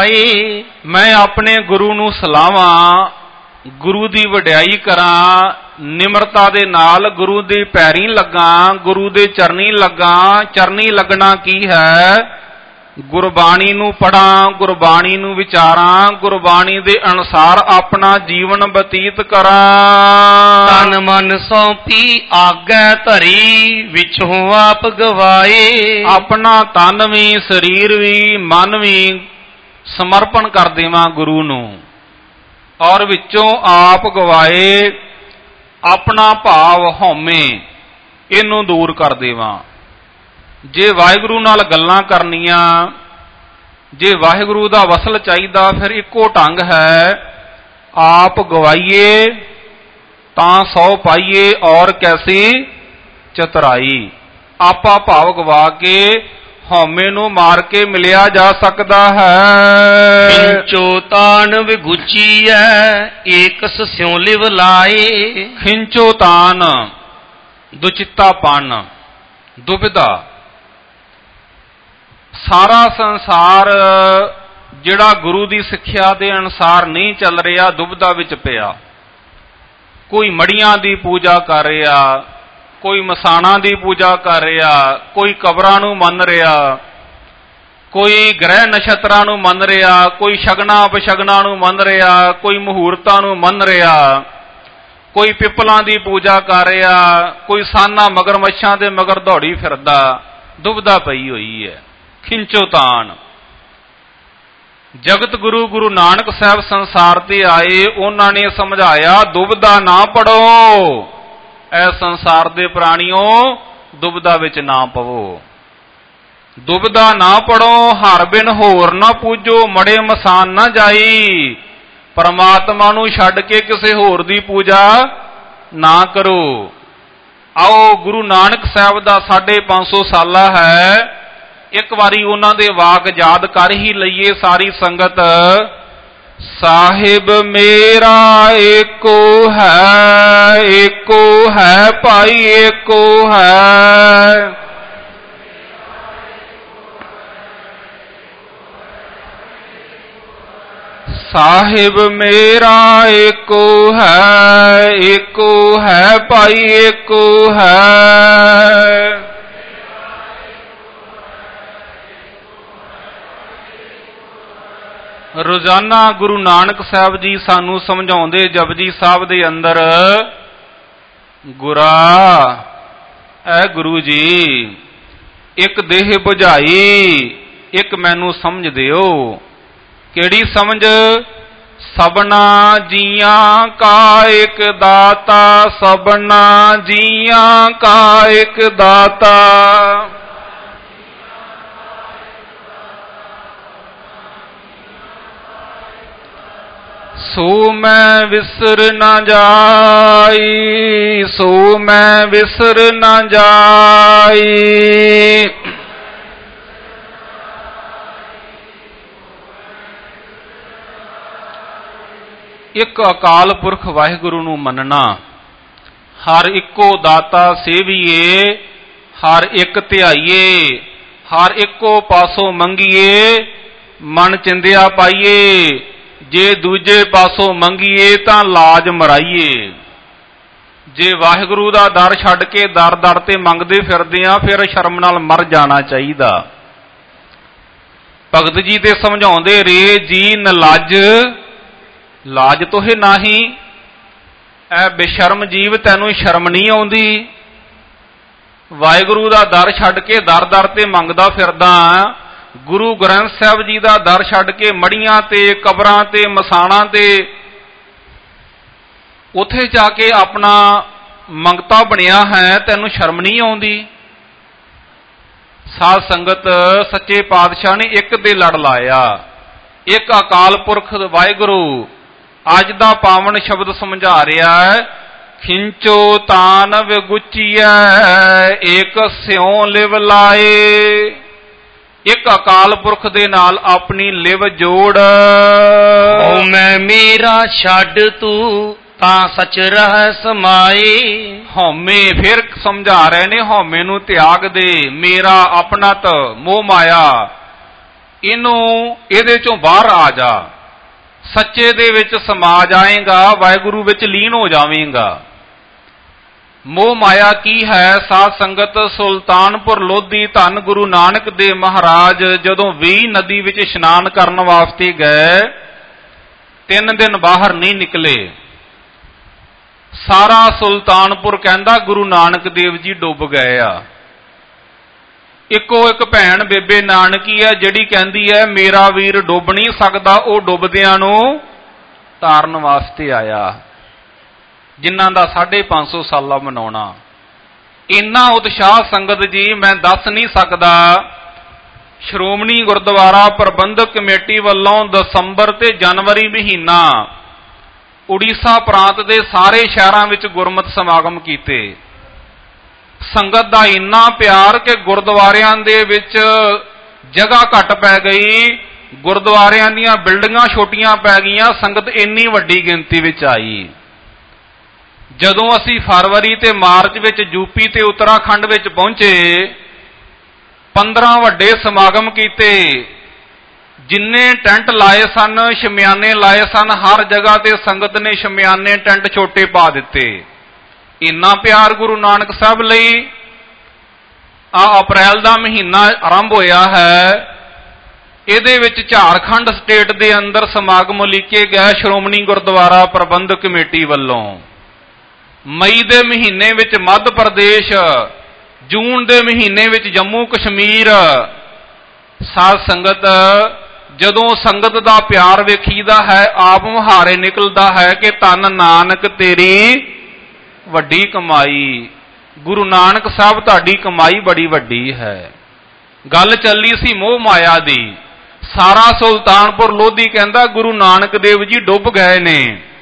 Speaker 1: ਪਾਏ।
Speaker 2: ਮੈਂ ਆਪਣੇ ਗੁਰੂ ਨੂੰ ਸਲਾਵਾਂ, ਗੁਰੂ ਦੀ ਵਡਿਆਈ ਕਰਾਂ, ਨਿਮਰਤਾ ਦੇ ਨਾਲ ਗੁਰੂ ਦੇ ਪੈਰੀਂ ਲੱਗਾ, ਗੁਰੂ ਦੇ ਚਰਨੀ ਲੱਗਾ। ਚਰਨੀ ਲੱਗਣਾ ਕੀ ਹੈ? ਗੁਰਬਾਣੀ ਨੂੰ ਪੜਾਂ, ਗੁਰਬਾਣੀ ਨੂੰ ਵਿਚਾਰਾਂ, ਗੁਰਬਾਣੀ ਦੇ ਅਨੁਸਾਰ ਆਪਣਾ ਜੀਵਨ ਬਤੀਤ ਕਰਾਂ।
Speaker 1: ਤਨ ਮਨ ਸੌਂਪੀ ਆਗੈ ਧਰੀ, ਵਿਛੋਂ ਆਪ ਗਵਾਏ।
Speaker 2: ਆਪਣਾ ਤਨ ਵੀ, ਸਰੀਰ ਵੀ, ਮਨ ਵੀ ਸਮਰਪਣ ਕਰ ਦੇਵਾਂ ਗੁਰੂ ਨੂੰ, ਔਰ ਵਿੱਚੋਂ ਆਪ ਗਵਾਏ। ਆਪਣਾ ਭਾਵ ਹਉਮੈ ਇਹਨੂੰ ਦੂਰ ਕਰ ਦੇਵਾਂ। ਜੇ ਵਾਹਿਗੁਰੂ ਨਾਲ ਗੱਲਾਂ ਕਰਨੀਆਂ, ਜੇ ਵਾਹਿਗੁਰੂ ਦਾ ਵਸਲ ਚਾਹੀਦਾ, ਫਿਰ ਇੱਕੋ ਢੰਗ ਹੈ, ਆਪ ਗਵਾਈਏ ਤਾਂ ਸੌ ਪਾਈਏ ਔਰ ਕੈਸੀ ਚਤੁਰਾਈ। ਆਪਾ ਭਾਵ ਗਵਾ ਕੇ ਹਉਮੈ ਨੂੰ ਮਾਰ ਕੇ ਮਿਲਿਆ ਜਾ ਸਕਦਾ ਹੈ।
Speaker 1: ਖਿੰਚੋ ਤਾਨ ਵਿਗੁਚੀਐ, ਏਕਸ ਸਿਉ ਲਿਵ ਲਾਏ।
Speaker 2: ਖਿੰਚੋ ਤਾਨ ਦੁਚਿੱਤਾਪਨ, ਦੁਬਿਧਾ। ਸਾਰਾ ਸੰਸਾਰ ਜਿਹੜਾ ਗੁਰੂ ਦੀ ਸਿੱਖਿਆ ਦੇ ਅਨੁਸਾਰ ਨਹੀਂ ਚੱਲ ਰਿਹਾ, ਦੁਬਿਧਾ ਵਿੱਚ ਪਿਆ। ਕੋਈ ਮੜੀਆਂ ਦੀ ਪੂਜਾ ਕਰ ਰਿਹਾ, ਕੋਈ ਮਸਾਣਾਂ ਦੀ ਪੂਜਾ ਕਰ ਰਿਹਾ, ਕੋਈ ਕਬਰਾਂ ਨੂੰ ਮੰਨ ਰਿਹਾ, ਕੋਈ ਗ੍ਰਹਿ ਨਛੱਤਰਾਂ ਨੂੰ ਮੰਨ ਰਿਹਾ, ਕੋਈ ਸ਼ਗਨਾਂ ਅਪਸ਼ਗਨਾਂ ਨੂੰ ਮੰਨ ਰਿਹਾ, ਕੋਈ ਮਹੂਰਤਾਂ ਨੂੰ ਮੰਨ ਰਿਹਾ, ਕੋਈ ਪਿੱਪਲਾਂ ਦੀ ਪੂਜਾ ਕਰ ਰਿਹਾ, ਕੋਈ ਸਾਨਾ ਮਗਰਮੱਛਾਂ ਦੇ ਮਗਰ ਦੌੜੀ ਫਿਰਦਾ। ਦੁਬਿਧਾ ਪਈ ਹੋਈ ਹੈ। ਖਿੰਚੋ ਤਾਨ। ਜਗਤ ਗੁਰੂ ਗੁਰੂ ਨਾਨਕ ਸਾਹਿਬ ਸੰਸਾਰ ਤੇ ਆਏ, ਉਹਨਾਂ ਨੇ ਸਮਝਾਇਆ ਦੁਬਿਧਾ ਨਾ ਪੜੋ। ਇਹ ਸੰਸਾਰ ਦੇ ਪ੍ਰਾਣੀਓ, ਦੁਬਿਧਾ ਵਿੱਚ ਨਾ ਪਵੋ, ਦੁਬਿਧਾ ਨਾ ਪੜੋ। ਹਰ ਬਿਨ ਹੋਰ ਨਾ ਪੂਜੋ, ਮੜੇ ਮਸਾਨ ਨਾ ਜਾਈ। ਪਰਮਾਤਮਾ ਨੂੰ ਛੱਡ ਕੇ ਕਿਸੇ ਹੋਰ ਦੀ ਪੂਜਾ ਨਾ ਕਰੋ। ਆਓ ਗੁਰੂ ਨਾਨਕ ਸਾਹਿਬ ਦਾ ਸਾਢੇ ਪੰਜ ਸੌ ਸਾਲਾ ਹੈ, ਇੱਕ ਵਾਰੀ ਉਹਨਾਂ ਦੇ ਵਾਕ ਯਾਦ ਕਰ ਹੀ ਲਈਏ ਸਾਰੀ ਸੰਗਤ। ਸਾਹਿਬ ਮੇਰਾ ਏਕੋ ਹੈ, ਏਕੋ ਹੈ ਭਾਈ ਏਕੋ ਹੈ। ਸਾਹਿਬ ਮੇਰਾ ਏਕੋ ਹੈ, ਏਕੋ ਹੈ ਭਾਈ ਏਕੋ ਹੈ। ਰੋਜ਼ਾਨਾ ਗੁਰੂ ਨਾਨਕ ਸਾਹਿਬ ਜੀ ਸਾਨੂੰ ਸਮਝਾਉਂਦੇ ਜਪਜੀ ਸਾਹਿਬ ਦੇ ਅੰਦਰ, ਗੁਰਾ ਐ ਗੁਰੂ ਜੀ, ਇੱਕ ਦੇਹ ਬੁਝਾਈ, ਇੱਕ ਮੈਨੂੰ ਸਮਝ ਦਿਓ। ਕਿਹੜੀ ਸਮਝ? ਸਭਨਾ ਜੀਆਂ ਕਾ ਇੱਕ ਦਾਤਾ, ਸਭਨਾ ਜੀਆਂ ਕਾ ਇੱਕ ਦਾਤਾ। ਸੋ ਮੈਂ ਵਿਸਰ ਨਾ ਜਾਈ, ਸੋ ਮੈਂ ਵਿਸਰ ਨਾ ਜਾਈ। ਇੱਕ ਅਕਾਲ ਪੁਰਖ ਵਾਹਿਗੁਰੂ ਨੂੰ ਮੰਨਣਾ, ਹਰ ਇੱਕੋ ਦਾਤਾ ਸੇਵੀਏ, ਹਰ ਇੱਕ ਧਿਆਈਏ, ਹਰ ਇੱਕੋ ਪਾਸੋਂ ਮੰਗੀਏ, ਮਨ ਚਿੰਦਿਆ ਪਾਈਏ। ਜੇ ਦੂਜੇ ਪਾਸੋਂ ਮੰਗੀਏ ਤਾਂ ਲਾਜ ਮਰਾਈਏ। ਜੇ ਵਾਹਿਗੁਰੂ ਦਾ ਦਰ ਛੱਡ ਕੇ ਦਰ ਦਰ ਤੇ ਮੰਗਦੇ ਫਿਰਦੇ ਆ, ਫਿਰ ਸ਼ਰਮ ਨਾਲ ਮਰ ਜਾਣਾ ਚਾਹੀਦਾ। ਭਗਤ ਜੀ ਤੇ ਸਮਝਾਉਂਦੇ, ਰੇ ਜੀ ਨਲਜ ਲਾਜ ਤੋਹੇ ਨਾਹੀ। ਐ ਬੇਸ਼ਰਮ ਜੀਵ, ਤੈਨੂੰ ਸ਼ਰਮ ਨਹੀਂ ਆਉਂਦੀ? ਵਾਹਿਗੁਰੂ ਦਾ ਦਰ ਛੱਡ ਕੇ ਦਰ ਦਰ ਤੇ ਮੰਗਦਾ ਫਿਰਦਾ। ਗੁਰੂ ਗ੍ਰੰਥ ਸਾਹਿਬ ਜੀ ਦਾ ਦਰ ਛੱਡ ਕੇ ਮੜੀਆਂ ਤੇ, ਕਬਰਾਂ ਤੇ, ਮਸਾਣਾਂ ਤੇ, ਉੱਥੇ ਜਾ ਕੇ ਆਪਣਾ ਮੰਗਤਾ ਬਣਿਆ ਹੈ, ਤੈਨੂੰ ਸ਼ਰਮ ਨਹੀਂ ਆਉਂਦੀ? ਸਾਧ ਸੰਗਤ, ਸੱਚੇ ਪਾਤਸ਼ਾਹ ਨੇ ਇੱਕ ਦੇ ਲੜ ਲਾਇਆ, ਇੱਕ ਅਕਾਲ ਪੁਰਖ ਵਾਹਿਗੁਰੂ ਅੱਜ ਦਾ ਪਾਵਨ ਸ਼ਬਦ ਸਮਝਾ ਰਿਹਾ ਹੈ। ਖਿੰਚੋ ਤਾਨ ਵਿਗੁਚੀਐ, ਏਕ ਸਿਉ ਲਿਵ ਲਾਏ। ਇੱਕ ਅਕਾਲ ਪੁਰਖ ਦੇ ਨਾਲ ਆਪਣੀ ਲਿਵ ਜੋੜ।
Speaker 1: ਓ ਮੈਂ ਮੇਰਾ ਛੱਡ ਤੂੰ ਤਾਂ ਸਚ ਰਹਿ ਸਮਾਏ।
Speaker 2: ਹਉਮੈ ਫਿਰ ਸਮਝਾ ਰਹੇ ਨੇ, ਹਉਮੈ ਨੂੰ ਤਿਆਗ ਦੇ। ਮੇਰਾ ਆਪਣਤ ਮੋਹ ਮਾਇਆ, ਇਹਨੂੰ ਇਹਦੇ ਚੋਂ ਬਾਹਰ ਆ ਜਾ, ਸੱਚੇ ਦੇ ਵਿੱਚ ਸਮਾ ਜਾਏਗਾ, ਵਾਹਿਗੁਰੂ ਵਿੱਚ ਲੀਨ ਹੋ ਜਾਵੇਂਗਾ। ਮੋਹ ਮਾਇਆ ਕੀ ਹੈ ਸਾਧ ਸੰਗਤ। ਸੁਲਤਾਨਪੁਰ ਲੋਧੀ ਧੰਨ ਗੁਰੂ ਨਾਨਕ ਦੇਵ ਮਹਾਰਾਜ ਜਦੋਂ ਵੀ ਨਦੀ ਵਿੱਚ ਇਸ਼ਨਾਨ ਕਰਨ ਵਾਸਤੇ ਗਏ, ਤਿੰਨ ਦਿਨ ਬਾਹਰ ਨਹੀਂ ਨਿਕਲੇ। ਸਾਰਾ ਸੁਲਤਾਨਪੁਰ ਕਹਿੰਦਾ ਗੁਰੂ ਨਾਨਕ ਦੇਵ ਜੀ ਡੁੱਬ ਗਏ ਆ। ਇੱਕੋ ਇੱਕ ਭੈਣ ਬੇਬੇ ਨਾਨਕੀ ਹੈ ਜਿਹੜੀ ਕਹਿੰਦੀ ਹੈ ਮੇਰਾ ਵੀਰ ਡੁੱਬ ਨਹੀਂ ਸਕਦਾ, ਉਹ ਡੁੱਬਦਿਆਂ ਨੂੰ ਤਾਰਨ ਵਾਸਤੇ ਆਇਆ। ਜਿਨ੍ਹਾਂ ਦਾ ਸਾਢੇ ਪੰਜ ਸੌ ਸਾਲਾ ਮਨਾਉਣਾ, ਇੰਨਾ ਉਤਸ਼ਾਹ ਸੰਗਤ ਜੀ ਮੈਂ ਦੱਸ ਨਹੀਂ ਸਕਦਾ। ਸ਼੍ਰੋਮਣੀ ਗੁਰਦੁਆਰਾ ਪ੍ਰਬੰਧਕ ਕਮੇਟੀ ਵੱਲੋਂ ਦਸੰਬਰ ਤੇ ਜਨਵਰੀ ਮਹੀਨਾ ਉੜੀਸਾ ਪ੍ਰਾਂਤ ਦੇ ਸਾਰੇ ਸ਼ਹਿਰਾਂ ਵਿੱਚ ਗੁਰਮਤਿ ਸਮਾਗਮ ਕੀਤੇ। ਸੰਗਤ ਦਾ ਇੰਨਾ ਪਿਆਰ ਕਿ ਗੁਰਦੁਆਰਿਆਂ ਦੇ ਵਿੱਚ ਜਗ੍ਹਾ ਘੱਟ ਪੈ ਗਈ, ਗੁਰਦੁਆਰਿਆਂ ਦੀਆਂ ਬਿਲਡਿੰਗਾਂ ਛੋਟੀਆਂ ਪੈ ਗਈਆਂ, ਸੰਗਤ ਇੰਨੀ ਵੱਡੀ ਗਿਣਤੀ ਵਿੱਚ ਆਈ। ਜਦੋਂ ਅਸੀਂ ਫਰਵਰੀ ਤੇ ਮਾਰਚ ਵਿੱਚ ਯੂਪੀ ਤੇ ਉੱਤਰਾਖੰਡ ਵਿੱਚ ਪਹੁੰਚੇ, ਪੰਦਰਾਂ ਵੱਡੇ ਸਮਾਗਮ ਕੀਤੇ। ਜਿੰਨੇ ਟੈਂਟ ਲਾਏ ਸਨ, ਸ਼ਮਿਆਨੇ ਲਾਏ ਸਨ, ਹਰ ਜਗ੍ਹਾ ਤੇ ਸੰਗਤ ਨੇ ਸ਼ਮਿਆਨੇ ਟੈਂਟ ਛੋਟੇ ਪਾ ਦਿੱਤੇ। ਇੰਨਾ ਪਿਆਰ ਗੁਰੂ ਨਾਨਕ ਸਾਹਿਬ ਲਈ। ਆ ਅਪ੍ਰੈਲ ਦਾ ਮਹੀਨਾ ਆਰੰਭ ਹੋਇਆ ਹੈ, ਇਹਦੇ ਵਿੱਚ ਝਾਰਖੰਡ ਸਟੇਟ ਦੇ ਅੰਦਰ ਸਮਾਗਮ ਲਿਖੇ ਗਏ ਸ਼੍ਰੋਮਣੀ ਗੁਰਦੁਆਰਾ ਪ੍ਰਬੰਧਕ ਕਮੇਟੀ ਵੱਲੋਂ। ਮਈ ਦੇ ਮਹੀਨੇ ਵਿੱਚ ਮੱਧ ਪ੍ਰਦੇਸ਼, ਜੂਨ ਦੇ ਮਹੀਨੇ ਵਿੱਚ ਜੰਮੂ ਕਸ਼ਮੀਰ। ਸਾਧ ਸੰਗਤ, ਜਦੋਂ ਸੰਗਤ ਦਾ ਪਿਆਰ ਵੇਖੀਦਾ ਹੈ, ਆਪ ਮੁਹਾਰੇ ਨਿਕਲਦਾ ਹੈ ਕਿ ਧੰਨ ਨਾਨਕ ਤੇਰੀ ਵੱਡੀ ਕਮਾਈ। ਗੁਰੂ ਨਾਨਕ ਸਾਹਿਬ ਤੁਹਾਡੀ ਕਮਾਈ ਬੜੀ ਵੱਡੀ ਹੈ। ਗੱਲ ਚੱਲੀ ਸੀ ਮੋਹ ਮਾਇਆ ਦੀ। ਸਾਰਾ ਸੁਲਤਾਨਪੁਰ ਲੋਧੀ ਕਹਿੰਦਾ ਗੁਰੂ ਨਾਨਕ ਦੇਵ ਜੀ ਡੁੱਬ ਗਏ ਨੇ।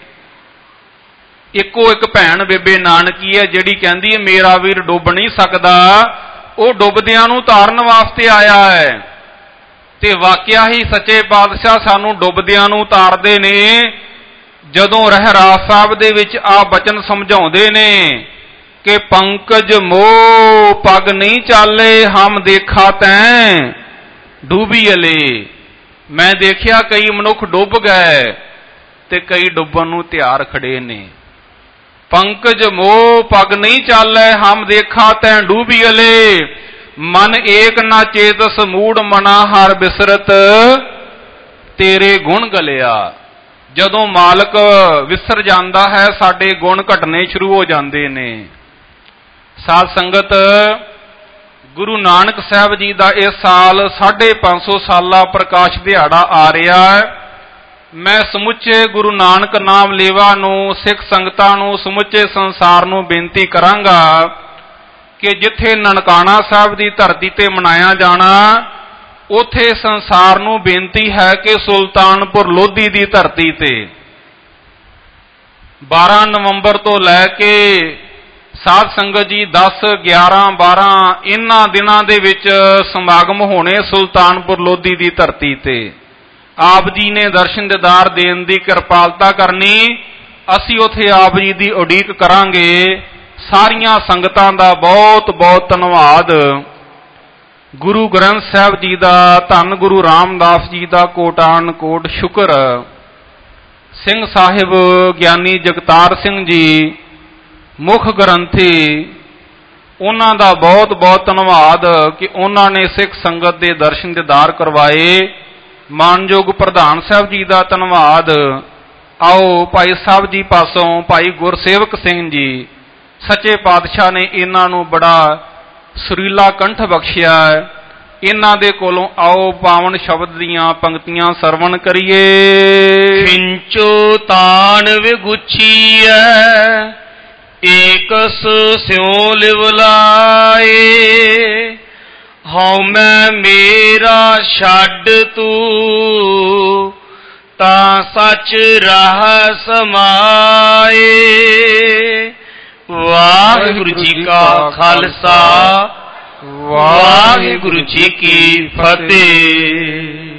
Speaker 2: ਇੱਕੋ ਇੱਕ ਭੈਣ ਬੇਬੇ ਨਾਨਕੀ ਹੈ ਜਿਹੜੀ ਕਹਿੰਦੀ ਹੈ ਮੇਰਾ ਵੀਰ ਡੁੱਬ ਨਹੀਂ ਸਕਦਾ, ਉਹ ਡੁੱਬਦਿਆਂ ਨੂੰ ਤਾਰਨ ਵਾਸਤੇ ਆਇਆ ਹੈ। ਤੇ ਵਾਕਿਆ ਹੀ ਸੱਚੇ ਪਾਤਸ਼ਾਹ ਸਾਨੂੰ ਡੁੱਬਦਿਆਂ ਨੂੰ ਤਾਰਦੇ ਨੇ। ਜਦੋਂ ਰਹਿਰਾਸ ਸਾਹਿਬ ਦੇ ਵਿੱਚ ਆ ਬਚਨ ਸਮਝਾਉਂਦੇ ਨੇ ਕਿ ਪੰਕਜ ਮੋਹ ਪਗ ਨਹੀਂ ਚਾਲੇ, ਹਮ ਦੇਖਾ ਤੈਂ ਡੂਬੀਅਲੇ। ਮੈਂ ਦੇਖਿਆ ਕਈ ਮਨੁੱਖ ਡੁੱਬ ਗਏ ਤੇ ਕਈ ਡੁੱਬਣ ਨੂੰ ਤਿਆਰ ਖੜੇ ਨੇ। ਪੰਕਜ ਮੋਹ ਪਗ ਨਹੀਂ ਚਾਲੇ, ਹਮ ਦੇਖਾ ਤੈਂ ਡੂਬੀਅਲੇ। ਮਨ ਏਕ ਨਾ ਚੇਤਸ ਮੂੜ ਮਨਾ ਹਰ ਬਿਸਰਤ, ਤੇਰੇ ਗੁਣ ਗਲਿਆ। ਜਦੋਂ ਮਾਲਕ ਵਿਸਰ ਜਾਂਦਾ ਹੈ, ਸਾਡੇ ਗੁਣ ਘਟਨੇ ਸ਼ੁਰੂ ਹੋ ਜਾਂਦੇ ਨੇ। ਸਾਧ ਸੰਗਤ, ਗੁਰੂ ਨਾਨਕ ਸਾਹਿਬ ਜੀ ਦਾ ਇਸ ਸਾਲ ਸਾਢੇ ਪੰਜ ਸੌ ਸਾਲਾ ਪ੍ਰਕਾਸ਼ ਦਿਹਾੜਾ ਆ ਰਿਹਾ ਹੈ। ਮੈਂ ਸਮੁੱਚੇ ਗੁਰੂ ਨਾਨਕ ਨਾਮ ਲੇਵਾ ਨੂੰ, ਸਿੱਖ ਸੰਗਤਾਂ ਨੂੰ, ਸਮੁੱਚੇ ਸੰਸਾਰ ਨੂੰ ਬੇਨਤੀ ਕਰਾਂਗਾ ਕਿ ਜਿੱਥੇ ਨਨਕਾਣਾ ਸਾਹਿਬ ਦੀ ਧਰਤੀ ਤੇ ਮਨਾਇਆ ਜਾਣਾ, ਉਥੇ ਸੰਸਾਰ ਨੂੰ ਬੇਨਤੀ ਹੈ ਕਿ ਸੁਲਤਾਨਪੁਰ ਲੋਧੀ ਦੀ ਧਰਤੀ ਤੇ ਬਾਰਾਂ ਨਵੰਬਰ ਤੋਂ ਲੈ ਕੇ ਸਾਧ ਸੰਗਤ ਜੀ ਦਸ, ਗਿਆਰਾਂ, ਬਾਰਾਂ ਇਹਨਾਂ ਦਿਨਾਂ ਦੇ ਵਿੱਚ ਸਮਾਗਮ ਹੋਣੇ ਸੁਲਤਾਨਪੁਰ ਲੋਧੀ ਦੀ ਧਰਤੀ ਤੇ। ਆਪ ਜੀ ਨੇ ਦਰਸ਼ਨ ਦੀਦਾਰ ਦੇਣ ਦੀ ਕਿਰਪਾਲਤਾ ਕਰਨੀ। ਅਸੀਂ ਉਥੇ ਆਪ ਜੀ ਦੀ ਉਡੀਕ ਕਰਾਂਗੇ। ਸਾਰੀਆਂ ਸੰਗਤਾਂ ਦਾ ਬਹੁਤ ਬਹੁਤ ਧੰਨਵਾਦ। ਗੁਰੂ ਗ੍ਰੰਥ ਸਾਹਿਬ ਜੀ ਦਾ, ਧੰਨ ਗੁਰੂ ਰਾਮਦਾਸ ਜੀ ਦਾ ਕੋਟਾਨ ਕੋਟ ਸ਼ੁਕਰ। ਸਿੰਘ ਸਾਹਿਬ ਗਿਆਨੀ ਜਗਤਾਰ ਸਿੰਘ ਜੀ ਮੁੱਖ ਗ੍ਰੰਥੀ, ਉਹਨਾਂ ਦਾ ਬਹੁਤ ਬਹੁਤ ਧੰਨਵਾਦ ਕਿ ਉਹਨਾਂ ਨੇ ਸਿੱਖ ਸੰਗਤ ਦੇ ਦਰਸ਼ਨ ਦੀਦਾਰ ਕਰਵਾਏ। ਮਾਨਯੋਗ ਪ੍ਰਧਾਨ ਸਾਹਿਬ ਜੀ ਦਾ ਧੰਨਵਾਦ। ਆਓ ਭਾਈ ਸਾਹਿਬ ਜੀ ਪਾਸੋਂ ਭਾਈ ਗੁਰਸੇਵਕ ਸਿੰਘ ਜੀ, ਸੱਚੇ ਪਾਤਸ਼ਾਹ ਨੇ ਇਹਨਾਂ ਨੂੰ ਬੜਾ ਸੁਰੀਲਾ ਕੰਠ ਬਖਸ਼ਿਆ। ਇਹਨਾਂ ਦੇ ਕੋਲੋਂ ਆਓ ਪਾਵਨ ਸ਼ਬਦ ਦੀਆਂ ਪੰਕਤੀਆਂ ਸਰਵਣ ਕਰੀਏ।
Speaker 1: ਖਿੰਚੋ ਤਾਣ ਵਿਗੁਚੀਐ, ਏਕਸ ਸਿਉ ਲਿਵਲਾਏ। ਹਉ ਮੈਂ ਮੇਰਾ ਛੱਡ ਤੂੰ, ਤਾਂ ਸੱਚ ਰਹਿ ਸਮਾਏ। ਵਾਹਿਗੁਰੂ ਜੀ ਕਾ ਖਾਲਸਾ, ਵਾਹਿਗੁਰੂ ਜੀ ਕੀ ਫਤਿਹ।